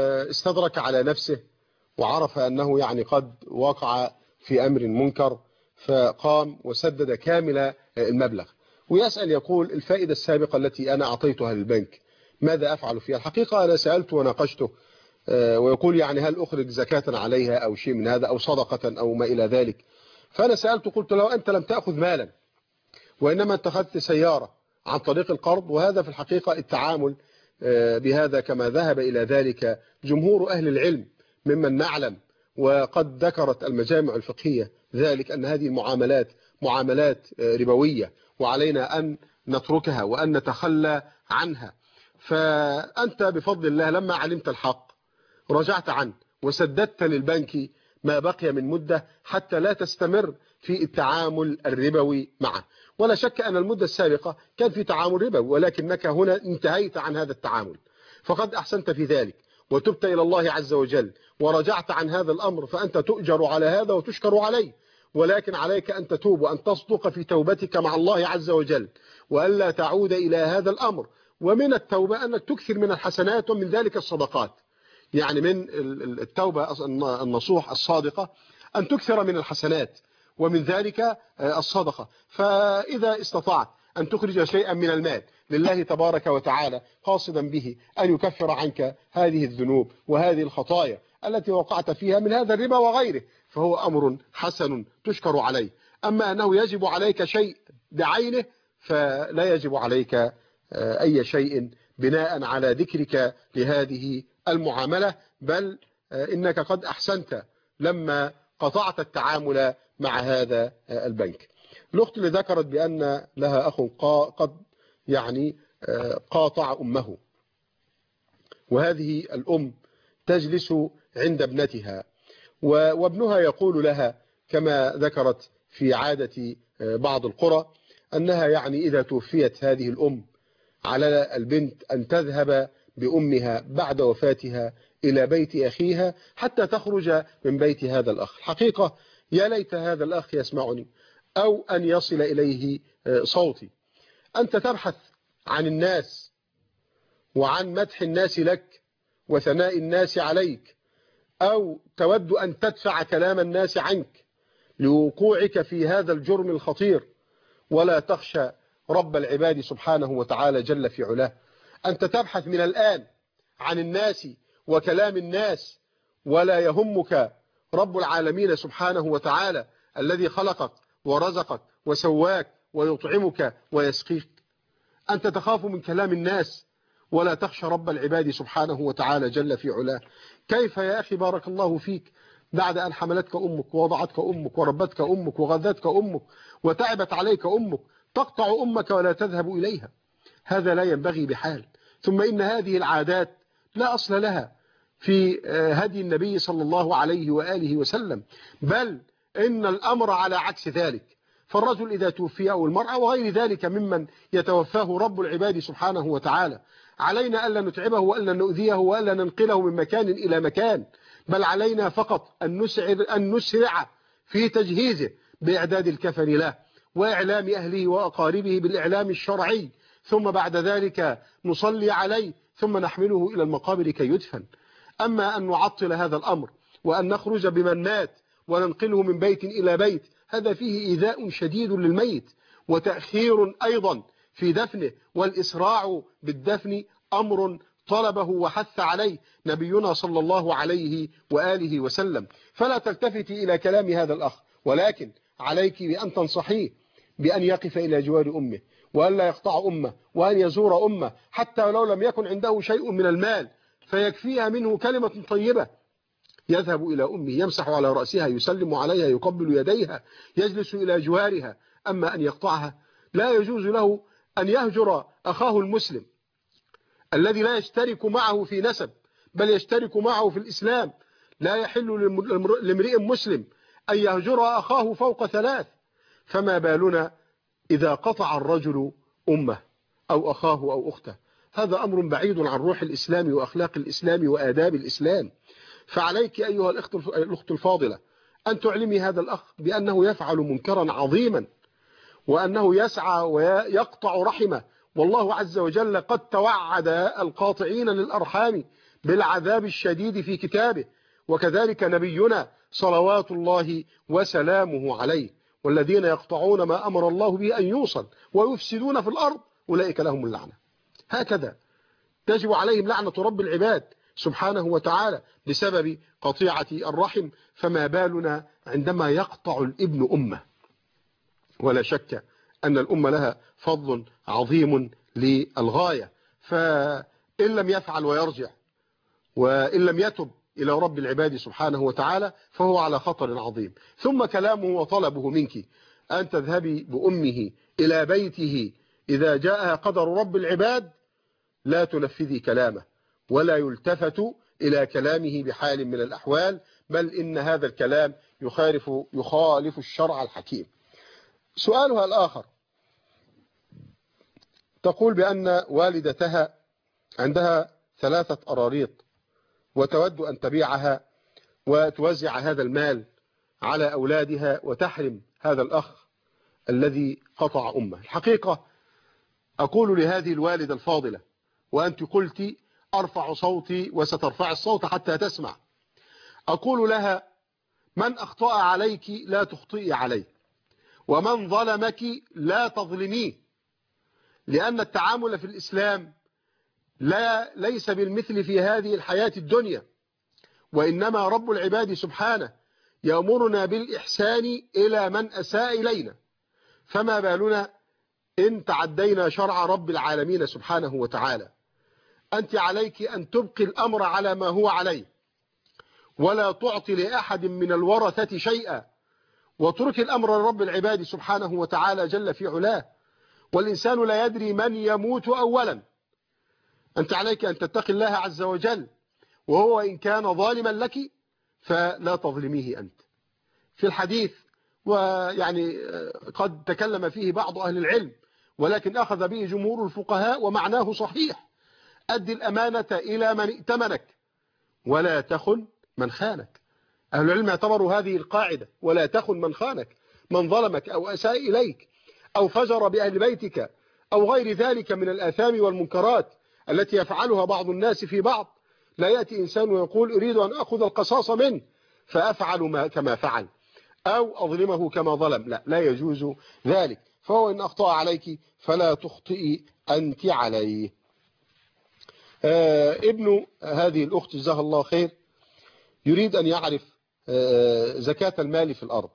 واستدرك على نفسه وعرف أنه يعني قد وقع في أمر منكر، فقام وسدد كامل المبلغ، ويسأل يقول الفائدة السابقة التي أنا أعطيتها للبنك ماذا أفعل فيها؟ الحقيقة أنا سألته وناقشته ويقول يعني هل أخرج زكاة عليها أو شيء من هذا أو صدقة أو ما إلى ذلك. فأنا سألته قلت لو أنت لم تأخذ مالا وإنما اتخذت سيارة عن طريق القرض، وهذا في الحقيقة التعامل بهذا كما ذهب إلى ذلك جمهور أهل العلم ممن نعلم، وقد ذكرت المجامع الفقهية ذلك أن هذه المعاملات معاملات ربوية وعلينا أن نتركها وأن نتخلى عنها. فأنت بفضل الله لما علمت الحق رجعت عنه وسددت للبنك ما بقي من مدة حتى لا تستمر في التعامل الربوي معه. ولا شك أن المدة السابقة كان في تعامل ربوي، ولكنك هنا انتهيت عن هذا التعامل، فقد أحسنت في ذلك وتبت إلى الله عز وجل ورجعت عن هذا الأمر، فأنت تؤجر على هذا وتشكر عليه. ولكن عليك أن تتوب وأن تصدق في توبتك مع الله عز وجل وألا تعود إلى هذا الأمر. ومن التوبة أنك تكثر من الحسنات ومن ذلك الصدقات، يعني من التوبة النصوح الصادقة أن تكثر من الحسنات ومن ذلك الصدقة. فإذا استطعت أن تخرج شيئا من المال لله تبارك وتعالى قاصدا به أن يكفر عنك هذه الذنوب وهذه الخطايا التي وقعت فيها من هذا الربا وغيره، فهو أمر حسن تشكر عليه. أما أنه يجب عليك شيء بعينه فلا يجب عليك أي شيء بناء على ذكرك لهذه المعاملة، بل إنك قد أحسنت لما قطعت التعامل مع هذا البنك. الأخت اللي ذكرت بأن لها أخ قد يعني قاطع أمه، وهذه الأم تجلس عند ابنتها وابنها يقول لها كما ذكرت في عادة بعض القرى أنها يعني إذا توفيت هذه الأم على البنت أن تذهب بأمها بعد وفاتها إلى بيت أخيها حتى تخرج من بيت هذا الأخ. الحقيقة يا ليت هذا الأخ يسمعني أو أن يصل إليه صوتي. أنت تبحث عن الناس وعن مدح الناس لك وثناء الناس عليك، أو تود أن تدفع كلام الناس عنك لوقوعك في هذا الجرم الخطير، ولا تخشى رب العباد سبحانه وتعالى جل في علاه. أنت تبحث من الآن عن الناس وكلام الناس، ولا يهمك رب العالمين سبحانه وتعالى الذي خلقك ورزقك وسواك ويطعمك ويسقيك. أنت تخاف من كلام الناس ولا تخشى رب العباد سبحانه وتعالى جل في علاه. كيف يا أخي بارك الله فيك بعد أن حملتك أمك ووضعتك أمك وربتك أمك وغذتك أمك وتعبت عليك أمك تقطع أمك ولا تذهب إليها؟ هذا لا ينبغي بحال. ثم إن هذه العادات لا أصل لها في هدي النبي صلى الله عليه وآله وسلم، بل إن الأمر على عكس ذلك. فالرجل إذا توفي أو المرأة وغير ذلك ممن يتوفاه رب العباد سبحانه وتعالى علينا ألا نتعبه وألا نؤذيه وألا ننقله من مكان إلى مكان، بل علينا فقط أن نسعر أن نسرع في تجهيزه بإعداد الكفن له وإعلام أهله وأقاربه بالإعلام الشرعي، ثم بعد ذلك نصلي عليه ثم نحمله إلى المقابر كي يدفن. أما أن نعطل هذا الأمر وأن نخرج بمن مات وننقله من بيت إلى بيت، هذا فيه إيذاء شديد للميت وتأخير أيضا في دفنه، والإسراع بالدفن أمر طلبه وحث عليه نبينا صلى الله عليه وآله وسلم. فلا تلتفتي إلى كلام هذا الأخ، ولكن عليك بأن تنصحيه بأن يقف إلى جوار أمه وأن لا يقطع أمه وأن يزور أمه حتى لو لم يكن عنده شيء من المال فيكفيها منه كلمة طيبة. يذهب إلى أمه يمسح على رأسها يسلم عليها يقبل يديها يجلس إلى جوارها. أما أن يقطعها لا يجوز له أن يهجر أخاه المسلم الذي لا يشترك معه في نسب بل يشترك معه في الإسلام. لا يحل لامرئ مسلم أن يهجر أخاه فوق ثلاث، فما بالنا إذا قطع الرجل أمه أو أخاه أو أخته؟ هذا أمر بعيد عن روح الإسلام وأخلاق الإسلام وآداب الإسلام. فعليك أيها الأخت الفاضلة أن تعلمي هذا الأخ بأنه يفعل منكرا عظيما وأنه يسعى ويقطع رحمه، والله عز وجل قد توعد القاطعين للأرحام بالعذاب الشديد في كتابه، وكذلك نبينا صلوات الله وسلامه عليه. والذين يقطعون ما أمر الله به أن يوصل ويفسدون في الأرض أولئك لهم اللعنة. هكذا تجب عليهم لعنة رب العباد سبحانه وتعالى بسبب قطيعة الرحم، فما بالنا عندما يقطع الابن أمه. ولا شك أن الأمة لها فضل عظيم للغاية، فإن لم يفعل ويرجع وإن لم يتب إلى رب العباد سبحانه وتعالى فهو على خطر عظيم. ثم كلامه وطلبه منك أن تذهبي بأمه إلى بيته إذا جاءها قدر رب العباد، لا تنفذي كلامه ولا يلتفت إلى كلامه بحال من الأحوال، بل إن هذا الكلام يخالف يخالف الشرع الحكيم. سؤالها الآخر، تقول بأن والدتها عندها ثلاثة أراريط وتود أن تبيعها وتوزع هذا المال على أولادها وتحرم هذا الأخ الذي قطع أمه. الحقيقة أقول لهذه الوالدة الفاضلة، وأنت قلت أرفع صوتي وسترفع الصوت حتى تسمع، أقول لها من أخطأ عليك لا تخطئي عليه، ومن ظلمك لا تظلميه، لأن التعامل في الإسلام لا ليس بالمثل في هذه الحياة الدنيا، وإنما رب العباد سبحانه يأمرنا بالإحسان إلى من أساء إلينا، فما بالنا إن تعدينا شرع رب العالمين سبحانه وتعالى. أنت عليك أن تبقي الأمر على ما هو عليه، ولا تعطي لأحد من الورثة شيئا، وترك الأمر لرب العباد سبحانه وتعالى جل في علاه، والإنسان لا يدري من يموت أولا. أنت عليك أن تتقي الله عز وجل، وهو إن كان ظالما لك فلا تظلميه أنت. في الحديث، ويعني قد تكلم فيه بعض أهل العلم ولكن أخذ به جمهور الفقهاء ومعناه صحيح: أدي الأمانة إلى من ائتمنك ولا تخن من خانك. أهل العلم اعتبروا هذه القاعدة: ولا تخن من خانك، من ظلمك أو أساء إليك أو فجر بأهل بيتك أو غير ذلك من الآثام والمنكرات التي يفعلها بعض الناس في بعض. لا يأتي إنسان ويقول أريد أن أخذ القصاص منه فأفعل ما كما فعل أو أظلمه كما ظلم، لا لا يجوز ذلك. فهو إن أخطأ عليك فلا تخطئي أنت عليه. آه ابن هذه الأخت جزاها الله خير يريد أن يعرف آه زكاة المال في الأرض.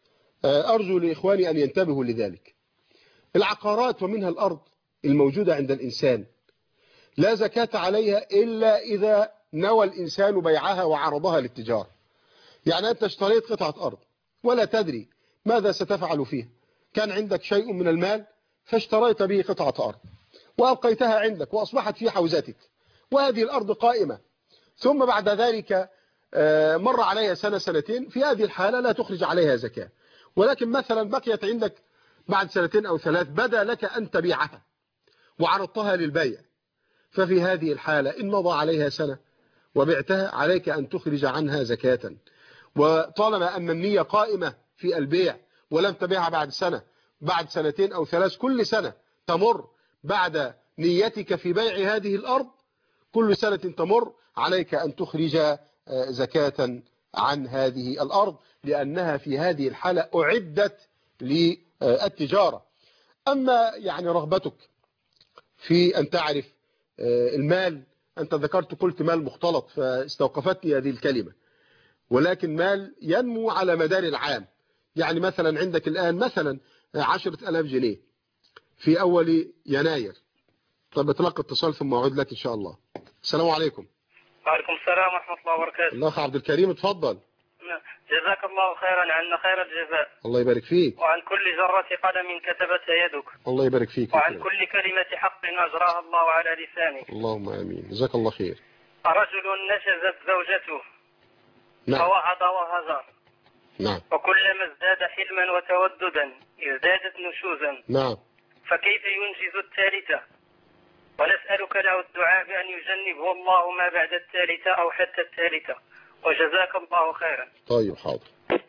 آه أرجو لإخواني أن ينتبهوا لذلك. العقارات ومنها الأرض الموجودة عند الإنسان لا زكاة عليها إلا إذا نوى الإنسان بيعها وعرضها للتجارة. يعني أنت اشتريت قطعة أرض ولا تدري ماذا ستفعل فيها، كان عندك شيء من المال فاشتريت به قطعة أرض وأبقيتها عندك وأصبحت في حوزتك، وهذه الأرض قائمة، ثم بعد ذلك مر عليها سنة سنتين، في هذه الحالة لا تخرج عليها زكاة. ولكن مثلا بقيت عندك بعد سنتين أو ثلاث بدا لك أن تبيعها وعرضتها للبيع، ففي هذه الحالة إن مضى عليها سنة وبعتها عليك أن تخرج عنها زكاة. وطالما أن النية قائمة في البيع ولم تبيعها بعد سنة بعد سنتين أو ثلاث، كل سنة تمر بعد نيتك في بيع هذه الأرض، كل سنة تمر عليك أن تخرج زكاة عن هذه الأرض، لأنها في هذه الحالة أعدت للتجارة. أما يعني رغبتك في أن تعرف المال، أنت ذكرت قلت مال مختلط فاستوقفتني هذه الكلمة، ولكن مال ينمو على مدار العام. يعني مثلا عندك الآن مثلا عشرة ألاف جنيه في أول يناير. طب بتلقى اتصال ثم أعود لك إن شاء الله. السلام عليكم. وعليكم السلام ورحمة الله وبركاته. الأخ عبد الكريم اتفضل. جزاك الله خيرا عنا خير الجزاء. الله يبارك فيك. وعن كل جرة قلم كتبتها يدك. الله يبارك فيك. وعن كل كلمة حق أجراها الله على لسانك. اللهم آمين. جزاك الله خير. رجل نشزت زوجته نعم. فوعظ وهجر. نعم. وكلما ازداد حلما وتوددا ازدادت نشوزا. نعم. فكيف ينجز الثالثة؟ ونسألك له الدعاء بأن يجنبه الله ما بعد الثالثة أو حتى الثالثة، وجزاك الله خيرا. طيب حاضر.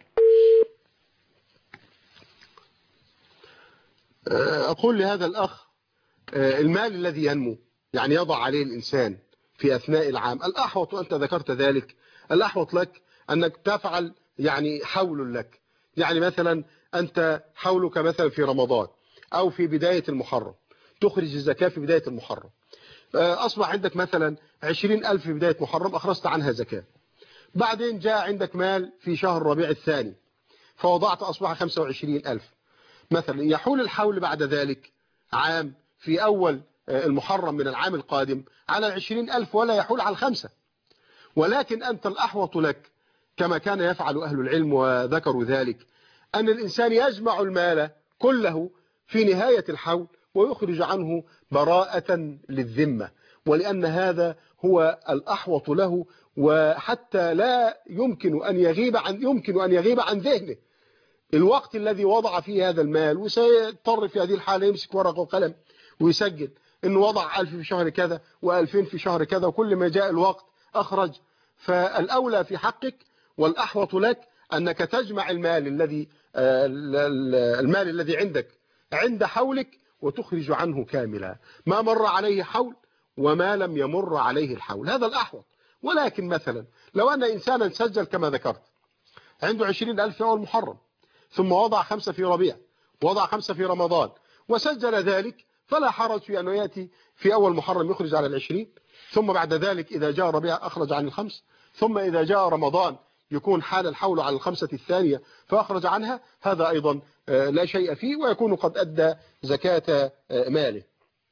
أقول لهذا الأخ المال الذي ينمو يعني يضع عليه الإنسان في أثناء العام، الأحوط وأنت ذكرت ذلك، الأحوط لك أنك تفعل يعني حول لك، يعني مثلا أنت حولك مثلا في رمضان أو في بداية المحرم، تخرج الزكاة في بداية المحرم، أصبح عندك مثلا عشرين ألف في بداية محرم أخرجت عنها زكاة. بعدين جاء عندك مال في شهر ربيع الثاني فوضعت أصبح خمسة وعشرين ألف مثلا. يحول الحول بعد ذلك عام في أول المحرم من العام القادم على العشرين ألف ولا يحول على الخمسة. ولكن أنت الأحوط لك كما كان يفعل أهل العلم وذكروا ذلك أن الإنسان يجمع المال كله في نهاية الحول ويخرج عنه براءة للذمة، ولأن هذا هو الأحوط له، وحتى لا يمكن أن يغيب عن يمكن أن يغيب عن ذهنه الوقت الذي وضع فيه هذا المال، وسيضطر في هذه الحالة يمسك ورقة وقلم ويسجل إنه وضع ألف في شهر كذا وألفين في شهر كذا، وكل ما جاء الوقت أخرج. فالأولى في حقك والأحوط لك أنك تجمع المال الذي المال الذي عندك عند حولك وتخرج عنه كاملا، ما مر عليه حول وما لم يمر عليه الحول، هذا الأحوط. ولكن مثلا لو أن إنسانا سجل كما ذكرت عنده عشرين ألف في أول محرم، ثم وضع خمسة في ربيع، وضع خمسة في رمضان، وسجل ذلك، فلا حرج في أنه يأتي في أول محرم يخرج على العشرين، ثم بعد ذلك إذا جاء ربيع أخرج عن الخمس، ثم إذا جاء رمضان يكون حال الحول على الخمسة الثانية فأخرج عنها، هذا أيضا لا شيء فيه ويكون قد أدى زكاة ماله.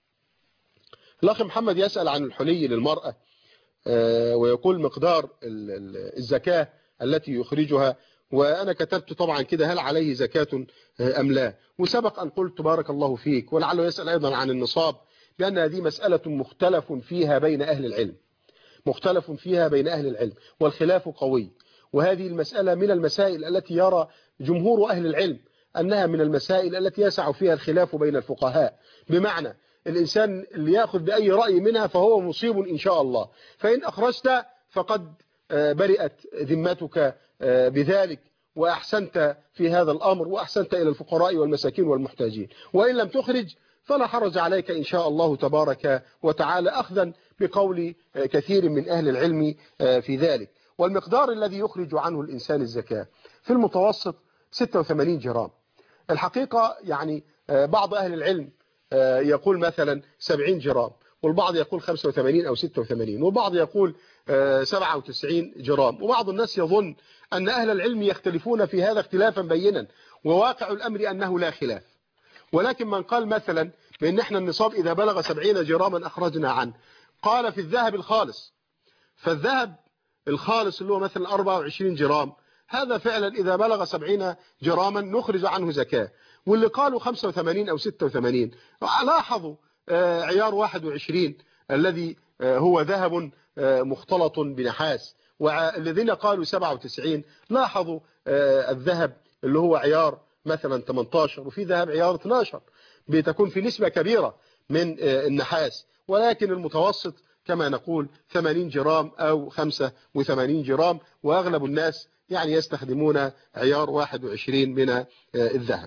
الأخ محمد يسأل عن الحلي للمرأة ويقول مقدار الزكاة التي يخرجها، وأنا كتبت طبعا كده هل عليه زكاة أم لا، وسبق أن قلت بارك الله فيك، ولعله يسأل أيضا عن النصاب، لأن هذه مسألة مختلف فيها بين أهل العلم، مختلف فيها بين أهل العلم والخلاف قوي. وهذه المسألة من المسائل التي يرى جمهور أهل العلم أنها من المسائل التي يسع فيها الخلاف بين الفقهاء، بمعنى الإنسان اللي يأخذ بأي رأي منها فهو مصيب إن شاء الله، فإن أخرجت فقد برئت ذمتك بذلك وأحسنت في هذا الأمر، وأحسنت إلى الفقراء والمساكين والمحتاجين، وإن لم تخرج فلا حرج عليك إن شاء الله تبارك وتعالى، أخذا بقول كثير من أهل العلم في ذلك. والمقدار الذي يخرج عنه الإنسان الزكاة في المتوسط ستة وثمانين جرام. الحقيقة يعني بعض أهل العلم يقول مثلا سبعين جرام، والبعض يقول خمسة وثمانين أو ستة وثمانين، والبعض يقول سبعة وتسعين جرام، وبعض الناس يظن أن أهل العلم يختلفون في هذا اختلافا بينا، وواقع الأمر أنه لا خلاف. ولكن من قال مثلا بأن احنا النصاب إذا بلغ سبعين جراما أخرجنا عنه، قال في الذهب الخالص، فالذهب الخالص اللي هو مثلا أربعة وعشرين جرام هذا فعلا إذا بلغ سبعين جراما نخرج عنه زكاة. واللي قالوا خمسة وثمانين أو ستة وثمانين لاحظوا عيار واحد وعشرين الذي هو ذهب مختلط بنحاس، والذين قالوا سبعة وتسعين لاحظوا الذهب اللي هو عيار مثلا ثمانية عشر، وفي ذهب عيار اثني عشر، بتكون في نسبة كبيرة من النحاس، ولكن المتوسط كما نقول ثمانين جرام أو خمسة وثمانين جرام، وأغلب الناس يعني يستخدمون عيار واحد وعشرين من الذهب.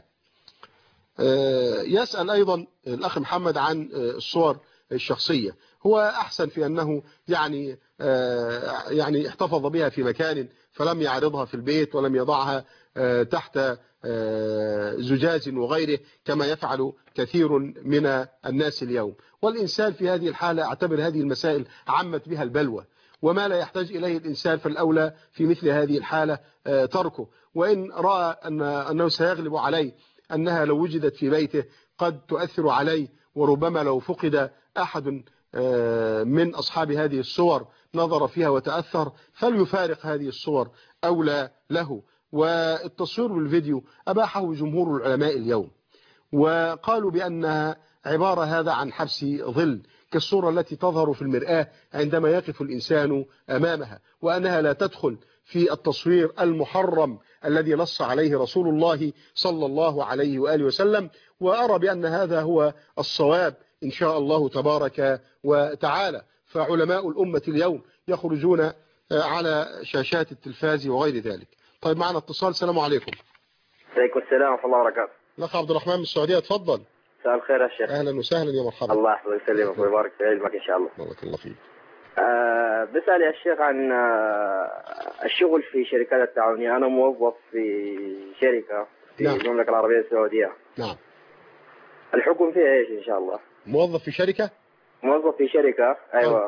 يسأل أيضا الأخ محمد عن الصور الشخصية، هو أحسن في أنه يعني يعني احتفظ بها في مكان فلم يعرضها في البيت ولم يضعها تحت زجاج وغيره كما يفعل كثير من الناس اليوم. والإنسان في هذه الحالة اعتبر هذه المسائل عمت بها البلوى، وما لا يحتاج إليه الإنسان فالأولى في مثل هذه الحالة تركه، وإن رأى أن أنه سيغلب عليه أنها لو وجدت في بيته قد تؤثر عليه، وربما لو فقد أحد من أصحاب هذه الصور نظر فيها وتأثر فليفارق هذه الصور أولى له. والتصوير بالفيديو أباحه جمهور العلماء اليوم، وقالوا بأنها عبارة هذا عن حبس ظل كالصورة التي تظهر في المرآة عندما يقف الإنسان أمامها، وأنها لا تدخل في التصوير المحرم الذي نص عليه رسول الله صلى الله عليه وآله وسلم. وأرى بأن هذا هو الصواب إن شاء الله تبارك وتعالى. فعلماء الأمة اليوم يخرجون على شاشات التلفاز وغير ذلك. طيب معنا اتصال. السلام عليكم. عليكم السلام ورحمة الله وبركاته. الأخ عبد الرحمن من السعودية، تفضل. مساء الخير يا شيخ. أهلا وسهلا يا مرحبا. الله يحفظك ويسلمك ويبارك في علمك إن شاء الله. بارك الله فيك. أه بسأل يا شيخ عن أه الشغل في شركات التعاونية. أنا موظف في شركة في نعم. المملكة العربية السعودية. نعم. الحكم فيها ايش ان شاء الله؟ موظف في شركة؟ موظف في شركة، ايوه.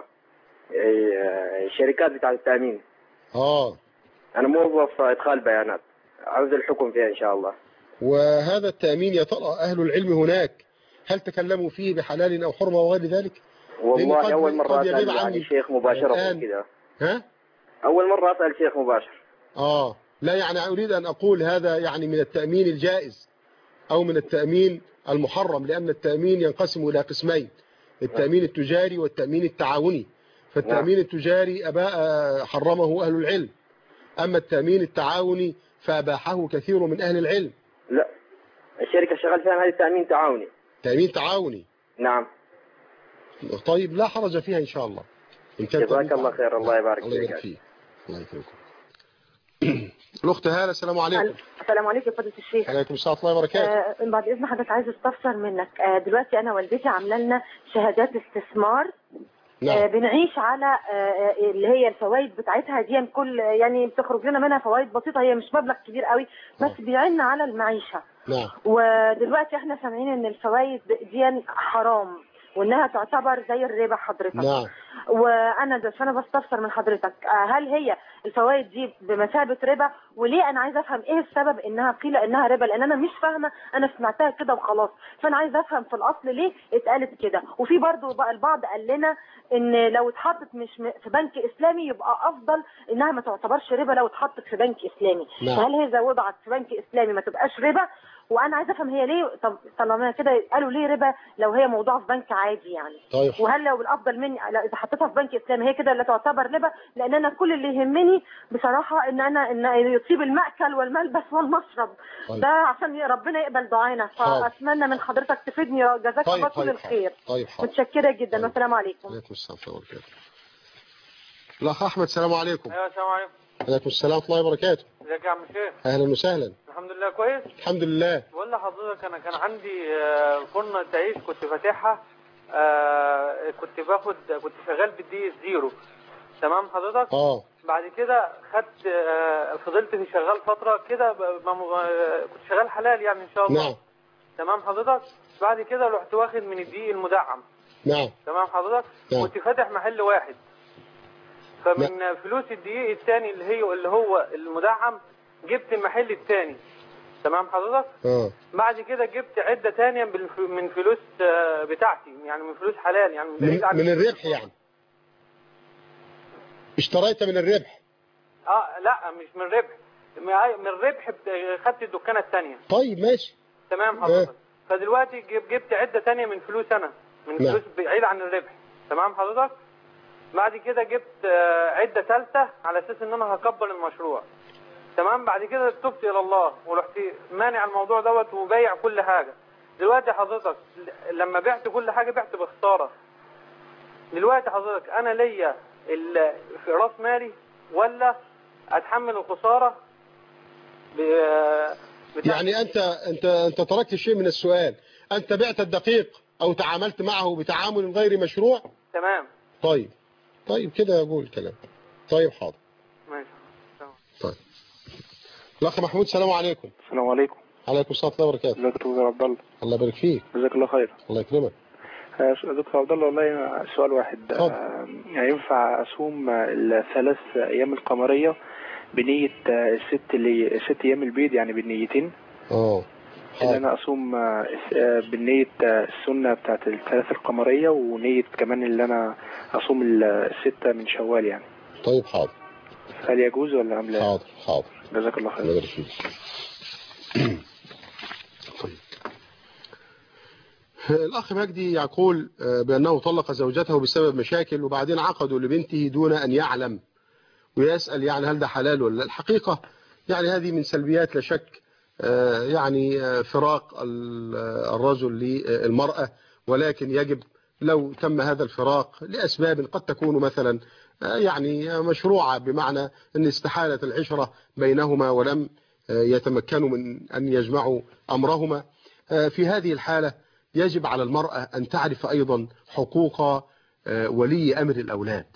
إيه، الشركات بتاعت التأمين. اه انا موظف ادخال بيانات، عاوز الحكم فيها ان شاء الله. وهذا التأمين يا ترى أهل العلم هناك هل تكلموا فيه بحلال أو حرمة وغير ذلك؟ والله أول مرة أسأل يعني الشيخ مباشرة كده. ها؟ أول مرة أسأل الشيخ مباشر. آه لا يعني أريد أن أقول هذا يعني من التأمين الجائز أو من التأمين المحرم، لأن التأمين ينقسم إلى قسمين: التأمين التجاري والتأمين التعاوني. فالتأمين التجاري أباء حرمه أهل العلم، أما التأمين التعاوني فأباحه كثير من أهل العلم. لا الشركة شغال فيها هذه تأمين تعاوني. تأمين تعاوني نعم. طيب لا حرج فيها إن شاء الله. جزاك الله خير. الله يبارك فيك. الله يبارك فيك. الله يكرمكم. الأخت هالة السلام عليكم. السلام عليكم يا فضيلة الشيخ. عليكم السلام ورحمة الله وبركاته. آه بعد إذن حضرتك عايز استفسر منك. آه دلوقتي أنا والدتي عاملة لنا شهادات استثمار. نعم. آه بنعيش على آه اللي هي الفوائد بتاعتها دي، كل يعني بتخرج لنا منها فوائد بسيطة، هي مش مبلغ كبير قوي بس بيعيننا على المعيشة. نعم. ودلوقتي احنا سامعين ان الفوائد دي حرام وانها تعتبر زي الربا حضرتك. نعم. وانا ده فانا بستفسر من حضرتك، هل هي الفوائد دي بمثابه ربا؟ وليه انا عايزه افهم ايه السبب انها قيل انها ربا، لان انا مش فاهمه، انا سمعتها كده وخلاص، فانا عايزه افهم في الاصل ليه اتقالت كده. وفي برضو بقى البعض قال لنا ان لو اتحطت مش في بنك اسلامي يبقى افضل انها ما تعتبرش ربا لو اتحطت في بنك اسلامي. نعم. فهل هي اذا وضعت في بنك اسلامي ما تبقاش ربا؟ وانا عايزه افهم هي ليه، طب طالما كده قالوا ليه ربا لو هي موضوعه في بنك عادي يعني. طيب. وهل لو الافضل مني اذا حطيتها في بنك اسلامي هي كده لا تعتبر ربا؟ لان انا كل اللي يهمني بصراحه ان انا ان يصيب المأكل والملبس والمشرب. طيب. ده عشان ربنا يقبل دعانا، فاتمنى من حضرتك تفيدني، جزاك طيب. الله كل طيب. الخير. طيب. متشكره جدا. والسلام طيب. عليكم. وعليكم السلام ورحمه الله وبركاته. الاخ احمد السلام عليكم. ايوه السلام عليكم. وعليكم السلام ورحمه الله وبركاته. ازيك يا عم الشيخ؟ اهلا وسهلا. الحمد لله كويس. الحمد لله. بقول لحضرتك انا كان عندي فرن عيش كنت فاتحها، كنت باخد كنت شغال بالدي اس زيرو، تمام حضرتك؟ اه بعد كده خدت فضلت في شغال فتره كده، كنت شغال حلال يعني ان شاء الله. نعم. تمام حضرتك؟ بعد كده رحت واخد من الدقيق المدعم. نعم. تمام حضرتك؟ نعم. كنت فاتح محل واحد، فمن نعم. فلوس الدقيق الثاني اللي هي اللي هو المدعم جبت المحل الثاني، تمام حضرتك؟ اه بعد كده جبت عده ثانيه من فلوس بتاعتي، يعني من فلوس حلال يعني من, من الربح يعني. اشتريت من الربح؟ اه لا مش من الربح، من الربح خدت الدكانه الثانيه. طيب ماشي تمام حضرتك. آه. فدلوقتي جبت عده ثانيه من فلوس انا، من فلوس بعيد عن الربح، تمام حضرتك؟ بعد كده جبت عده ثالثه على اساس ان انا هكبر المشروع، تمام. بعد كده تبت الى الله ورحت مانع الموضوع دوت وبايع كل حاجه. دلوقتي حضرتك لما بعت كل حاجه بعت بخساره. دلوقتي حضرتك انا ليا في راس مالي ولا اتحمل الخساره؟ يعني انت انت انت تركت شيء من السؤال، انت بعت الدقيق او تعاملت معه بتعامل غير مشروع؟ تمام. طيب طيب كده اقول الكلام. طيب حاضر. ماشي. طيب. الاخ محمود السلام عليكم. السلام عليكم. عليكم السلام ورحمه الله وبركاته. ازيك يا دكتور عبد الله؟ الله يبارك فيك. جزاك الله خير. الله يكرمك. دكتور عبد الله والله سؤال واحد. آه ينفع اصوم الثلاث ايام القمريه بنيه الست اللي ست ايام البيض يعني بالنيتين؟ اه ان انا اصوم بالنيه السنه بتاعت الثلاث القمريه ونيه كمان اللي انا اصوم السته من شوال يعني. طيب حاضر. هل يجوز ولا ام لا؟ حاضر حاضر. جزاك الله خير. الله يبارك فيك. طيب. الأخ مجدي يقول بأنه طلق زوجته بسبب مشاكل وبعدين عقدوا لبنته دون أن يعلم، ويسأل يعني هل ده حلال ولا لا؟ الحقيقة يعني هذه من سلبيات لا شك يعني فراق الرجل للمرأة، ولكن يجب لو تم هذا الفراق لأسباب قد تكون مثلا يعني مشروعة، بمعنى أن استحالت العشرة بينهما ولم يتمكنوا من أن يجمعوا أمرهما، في هذه الحالة يجب على المرأة أن تعرف أيضا حقوق ولي أمر الأولاد.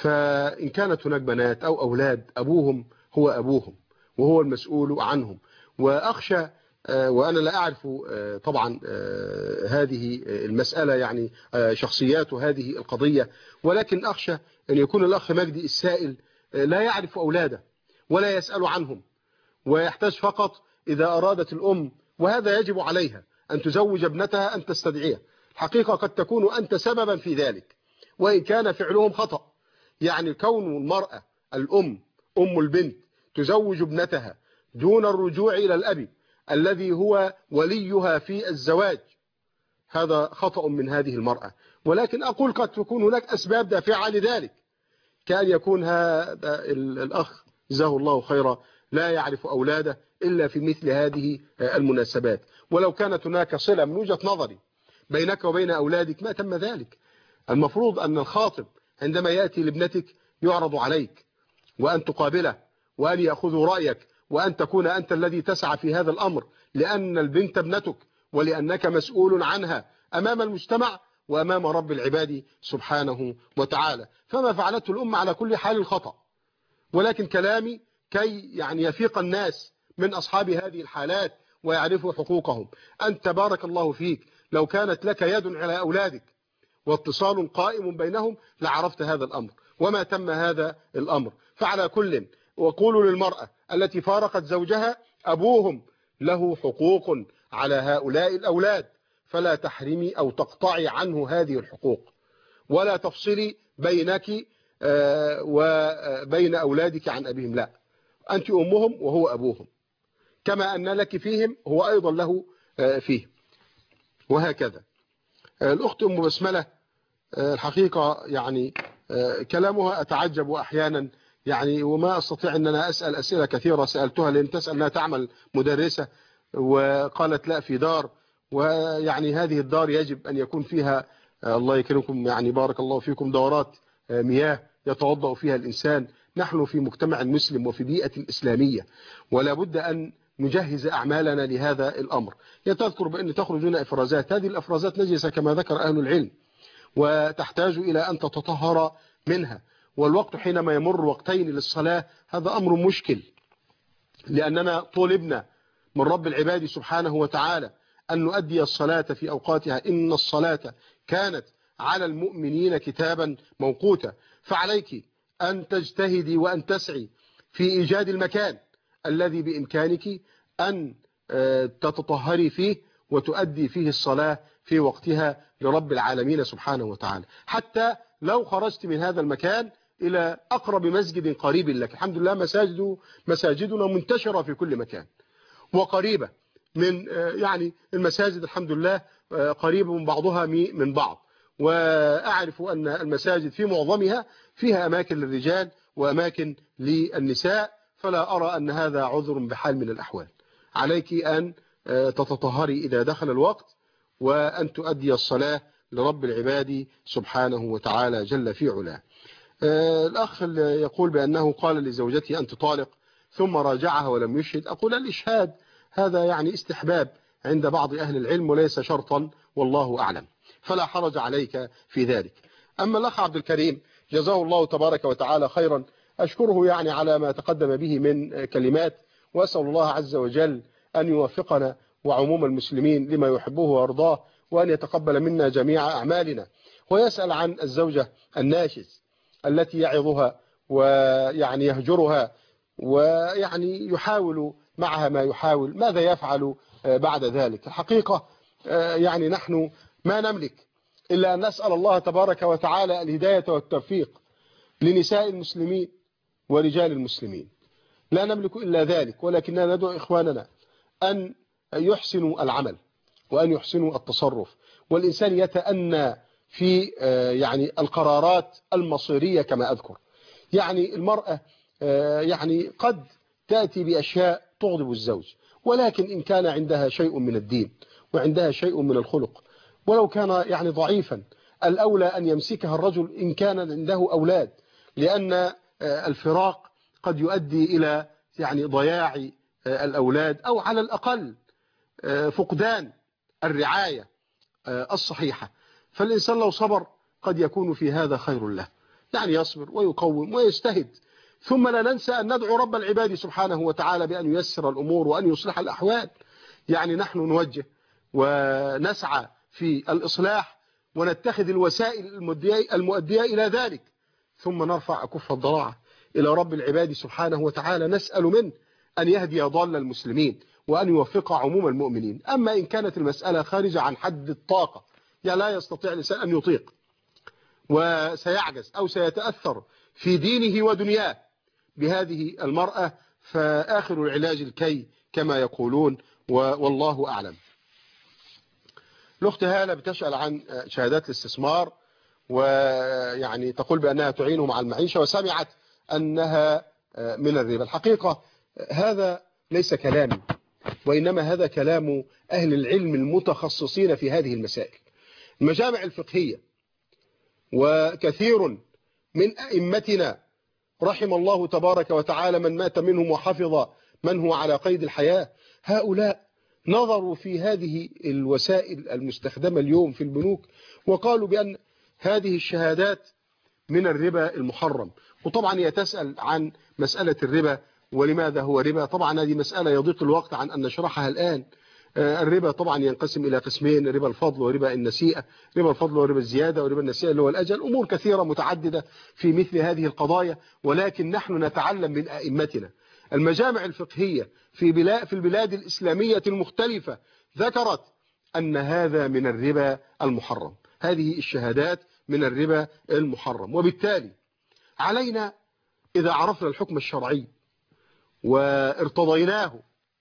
فإن كانت هناك بنات أو أولاد أبوهم هو أبوهم وهو المسؤول عنهم، وأخشى وأنا لا أعرف طبعا هذه المسألة يعني شخصيات هذه القضية، ولكن أخشى أن يكون الأخ مجدي السائل لا يعرف أولاده ولا يسأل عنهم، ويحتاج فقط إذا أرادت الأم، وهذا يجب عليها أن تزوج ابنتها أن تستدعيها. الحقيقة قد تكون أنت سببا في ذلك وإن كان فعلهم خطأ. يعني كون المرأة الأم أم البنت تزوج ابنتها دون الرجوع إلى الأب الذي هو وليها في الزواج، هذا خطأ من هذه المرأة. ولكن أقول قد تكون هناك أسباب دافعة لذلك، كأن يكون هذا الأخ جزاه الله خيرا لا يعرف أولاده إلا في مثل هذه المناسبات، ولو كانت هناك صلة من وجهة نظري بينك وبين أولادك ما تم ذلك. المفروض أن الخاطب عندما يأتي لابنتك يعرض عليك وأن تقابله وأن يأخذوا رأيك وأن تكون أنت الذي تسعى في هذا الأمر، لأن البنت ابنتك ولأنك مسؤول عنها أمام المجتمع وأمام رب العباد سبحانه وتعالى. فما فعلته الأمة على كل حال خطأ، ولكن كلامي كي يعني يفيق الناس من أصحاب هذه الحالات ويعرفوا حقوقهم. أنت بارك الله فيك لو كانت لك يد على أولادك واتصال قائم بينهم لعرفت هذا الأمر، وما تم هذا الأمر. فعلى كل وقولوا للمرأة التي فارقت زوجها أبوهم له حقوق على هؤلاء الأولاد، فلا تحرمي أو تقطعي عنه هذه الحقوق، ولا تفصلي بينك وبين أولادك عن أبيهم. لا، أنت أمهم وهو أبوهم، كما أن لك فيهم هو أيضا له فيه، وهكذا. الأخت أم بسملة الحقيقة يعني كلامها أتعجب أحيانا يعني، وما أستطيع أن أنا أسأل أسئلة كثيرة سألتها، لأن تسأل أنها تعمل مدرسة وقالت لا في دار، ويعني هذه الدار يجب أن يكون فيها الله يكرمكم يعني بارك الله فيكم دورات مياه يتوضأ فيها الإنسان. نحن في مجتمع مسلم وفي بيئة إسلامية، ولا بد أن نجهز أعمالنا لهذا الأمر. يتذكر بأن تخرج هنا إفرازات، هذه الإفرازات نجسة كما ذكر أهل العلم، وتحتاج إلى أن تتطهر منها. والوقت حينما يمر وقتين للصلاة هذا أمر مشكل، لأننا طلبنا من رب العباد سبحانه وتعالى أن نؤدي الصلاة في أوقاتها، إن الصلاة كانت على المؤمنين كتابا موقوتا. فعليك أن تجتهدي وأن تسعي في إيجاد المكان الذي بإمكانك أن تتطهري فيه وتؤدي فيه الصلاة في وقتها لرب العالمين سبحانه وتعالى. حتى لو خرجت من هذا المكان إلى أقرب مسجد قريب لك، الحمد لله مساجد مساجدنا منتشرة في كل مكان وقريبة من يعني المساجد الحمد لله قريبة من بعضها من بعض، وأعرف أن المساجد في معظمها فيها أماكن للرجال وأماكن للنساء، فلا أرى أن هذا عذر بحال من الأحوال. عليك أن تتطهري إذا دخل الوقت وأن تؤدي الصلاة لرب العباد سبحانه وتعالى جل في علاه. الأخ يقول بأنه قال لزوجته أنت طالق ثم راجعها ولم يشهد. أقول الإشهاد هذا يعني استحباب عند بعض أهل العلم وليس شرطا والله أعلم، فلا حرج عليك في ذلك. أما الأخ عبد الكريم جزاه الله تبارك وتعالى خيرا، أشكره يعني على ما تقدم به من كلمات، وأسأل الله عز وجل أن يوفقنا وعموم المسلمين لما يحبه ويرضاه، وأن يتقبل منا جميع أعمالنا. ويسأل عن الزوجة الناشز التي يعظها ويعني يهجرها ويعني يحاول معها ما يحاول، ماذا يفعل بعد ذلك؟ الحقيقة يعني نحن ما نملك إلا أن نسأل الله تبارك وتعالى الهداية والتوفيق لنساء المسلمين ورجال المسلمين، لا نملك إلا ذلك، ولكننا ندعو إخواننا أن يحسنوا العمل وأن يحسنوا التصرف، والإنسان يتأنى في يعني القرارات المصيرية كما أذكر. يعني المرأة يعني قد تأتي بأشياء تغضب الزوج، ولكن إن كان عندها شيء من الدين وعندها شيء من الخلق ولو كان يعني ضعيفا، الأولى أن يمسكها الرجل إن كان عنده أولاد، لأن الفراق قد يؤدي إلى يعني ضياع الأولاد أو على الأقل فقدان الرعاية الصحيحة. فالإنسان لو صبر قد يكون في هذا خير له، يعني يصبر ويقوم ويجتهد ثم لا ننسى أن ندعو رب العباد سبحانه وتعالى بأن ييسر الأمور وأن يصلح الأحوال. يعني نحن نوجه ونسعى في الإصلاح ونتخذ الوسائل المؤدية إلى ذلك، ثم نرفع أكف الضراعة إلى رب العباد سبحانه وتعالى نسأل منه أن يهدي ضال المسلمين وأن يوفق عموم المؤمنين. أما إن كانت المسألة خارجة عن حد الطاقة، يعني لا يستطيع الإنسان أن يطيق وسيعجز أو سيتأثر في دينه ودنياه بهذه المرأة، فآخر العلاج الكي كما يقولون، والله أعلم. الأخت هالة بتسأل عن شهادات الاستثمار، ويعني تقول بأنها تعينهم على المعيشة وسمعت أنها من الربا. الحقيقة هذا ليس كلامي، وإنما هذا كلام أهل العلم المتخصصين في هذه المسائل. المجامع الفقهية وكثير من أئمتنا رحم الله تبارك وتعالى من مات منهم وحفظ من هو على قيد الحياة، هؤلاء نظروا في هذه الوسائل المستخدمة اليوم في البنوك وقالوا بأن هذه الشهادات من الربا المحرم. وطبعا هي تسأل عن مسألة الربا ولماذا هو ربا. طبعا هذه مسألة يضيق الوقت عن أن نشرحها الآن. الربا طبعا ينقسم إلى قسمين، ربا الفضل وربا النسيئة. ربا الفضل وربا الزيادة وربا النسيئة اللي هو الأجل. أمور كثيرة متعددة في مثل هذه القضايا، ولكن نحن نتعلم من أئمتنا. المجامع الفقهية في بلاد في البلاد الإسلامية المختلفة ذكرت أن هذا من الربا المحرم، هذه الشهادات من الربا المحرم. وبالتالي علينا إذا عرفنا الحكم الشرعي وارتضيناه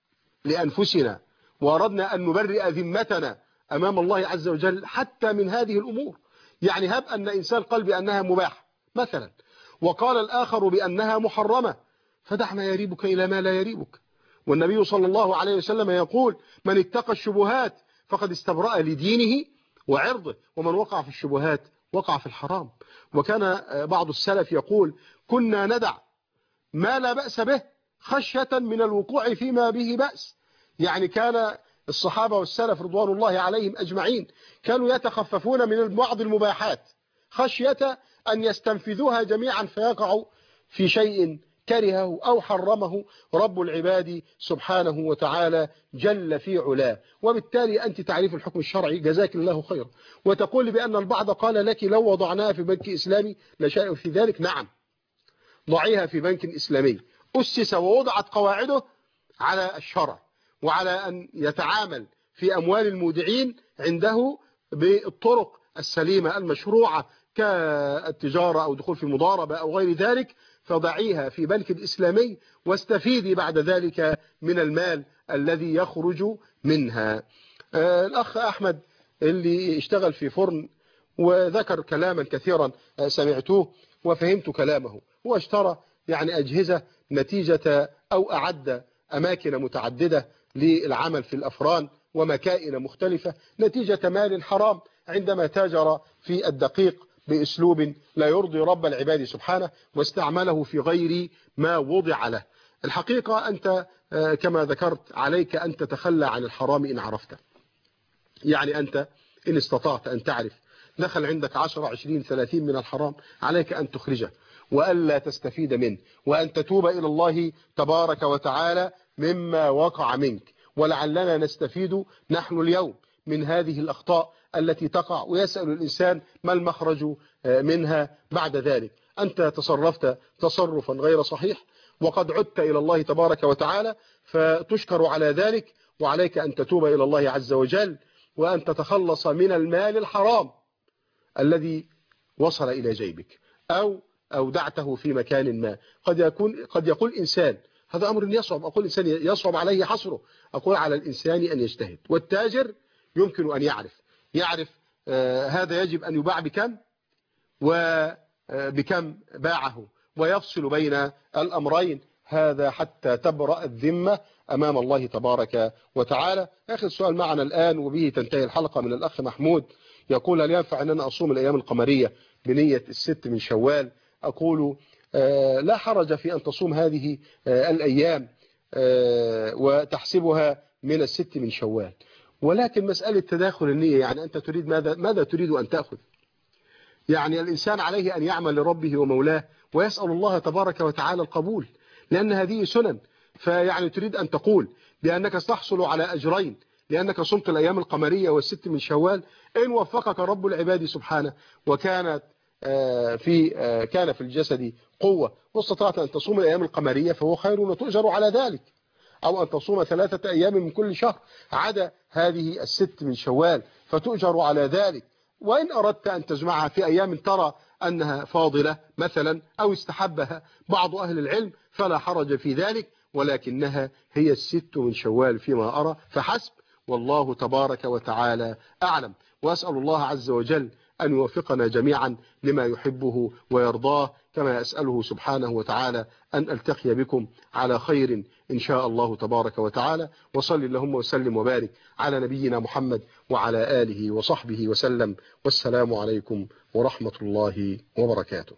لأنفسنا وأردنا أن نبرئ ذمتنا أمام الله عز وجل حتى من هذه الأمور، يعني هب أن إنسان قال بأنها مباحة مثلا وقال الآخر بأنها محرمة، فدع ما يريبك إلى ما لا يريبك. والنبي صلى الله عليه وسلم يقول: من اتقى الشبهات فقد استبرأ لدينه وعرضه، ومن وقع في الشبهات وقع في الحرام. وكان بعض السلف يقول: كنا ندع ما لا بأس به خشية من الوقوع فيما به بأس. يعني كان الصحابة والسلف رضوان الله عليهم أجمعين كانوا يتخففون من بعض المباحات خشية أن يستنفذوها جميعا فيقعوا في شيء كرهه أو حرمه رب العباد سبحانه وتعالى جل في علاه. وبالتالي أنت تعريف الحكم الشرعي جزاك الله خيرا، وتقول بأن البعض قال لك لو وضعناها في بنك إسلامي لشيء في ذلك. نعم، ضعيها في بنك إسلامي أسس ووضعت قواعده على الشرع وعلى أن يتعامل في أموال المودعين عنده بالطرق السليمة المشروعة كالتجارة أو دخول في مضاربة أو غير ذلك، فضعيها في بنك إسلامي واستفيدي بعد ذلك من المال الذي يخرج منها. آه الأخ أحمد اللي اشتغل في فرن وذكر كلاما كثيرا سمعتوه وفهمت كلامه، هو اشترى يعني أجهزة نتيجة أو أعد أماكن متعددة للعمل في الأفران ومكائن مختلفة نتيجة مال حرام عندما تاجر في الدقيق بأسلوب لا يرضي رب العباد سبحانه واستعمله في غير ما وضع له. الحقيقة أنت كما ذكرت عليك أن تتخلى عن الحرام إن عرفته، يعني أنت إن استطعت أن تعرف دخل عندك عشرة عشرين ثلاثين من الحرام عليك أن تخرجه وألا تستفيد منه وأن تتوب إلى الله تبارك وتعالى مما وقع منك، ولعلنا نستفيد نحن اليوم من هذه الأخطاء التي تقع ويسأل الإنسان ما المخرج منها بعد ذلك. أنت تصرفت تصرفا غير صحيح وقد عدت إلى الله تبارك وتعالى فتشكر على ذلك، وعليك أن تتوب إلى الله عز وجل وأن تتخلص من المال الحرام الذي وصل إلى جيبك أو أودعته في مكان ما. قد يكون قد يقول إنسان هذا أمر يصعب، أقول إنسان يصعب عليه حصره، أقول على الإنسان أن يجتهد. والتاجر يمكن أن يعرف يعرف آه هذا يجب أن يباع بكم وبكم باعه ويفصل بين الأمرين، هذا حتى تبرأ الذمة أمام الله تبارك وتعالى. آخر سؤال معنا الآن وبه تنتهي الحلقة من الأخ محمود، يقول: هل ينفع أن أنا أصوم الأيام القمرية بنية الست من شوال؟ أقول آه لا حرج في أن تصوم هذه آه الأيام آه وتحسبها من الست من شوال، ولكن مسألة تداخل النية، يعني أنت تريد ماذا ماذا تريد أن تأخذ؟ يعني الإنسان عليه أن يعمل لربه ومولاه ويسأل الله تبارك وتعالى القبول، لأن هذه سنن. فيعني تريد أن تقول بأنك تحصل على أجرين لأنك صمت الأيام القمرية والست من شوال، إن وفقك رب العباد سبحانه وكانت في كان في الجسد قوة واستطعت أن تصوم الأيام القمرية فهو خير وتؤجر على ذلك، أو أن تصوم ثلاثة أيام من كل شهر عدا هذه الست من شوال فتؤجر على ذلك. وإن أردت أن تجمعها في أيام ترى أنها فاضلة مثلا أو استحبها بعض أهل العلم فلا حرج في ذلك، ولكنها هي الست من شوال فيما أرى فحسب، والله تبارك وتعالى أعلم. وأسأل الله عز وجل أن يوفقنا جميعا لما يحبه ويرضاه، كما أسأله سبحانه وتعالى أن ألتقي بكم على خير إن شاء الله تبارك وتعالى. وصل اللهم وسلم وبارك على نبينا محمد وعلى آله وصحبه وسلم، والسلام عليكم ورحمة الله وبركاته.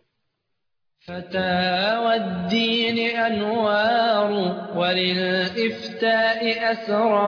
فتاوى الدين أنوار وللإفتاء أسرار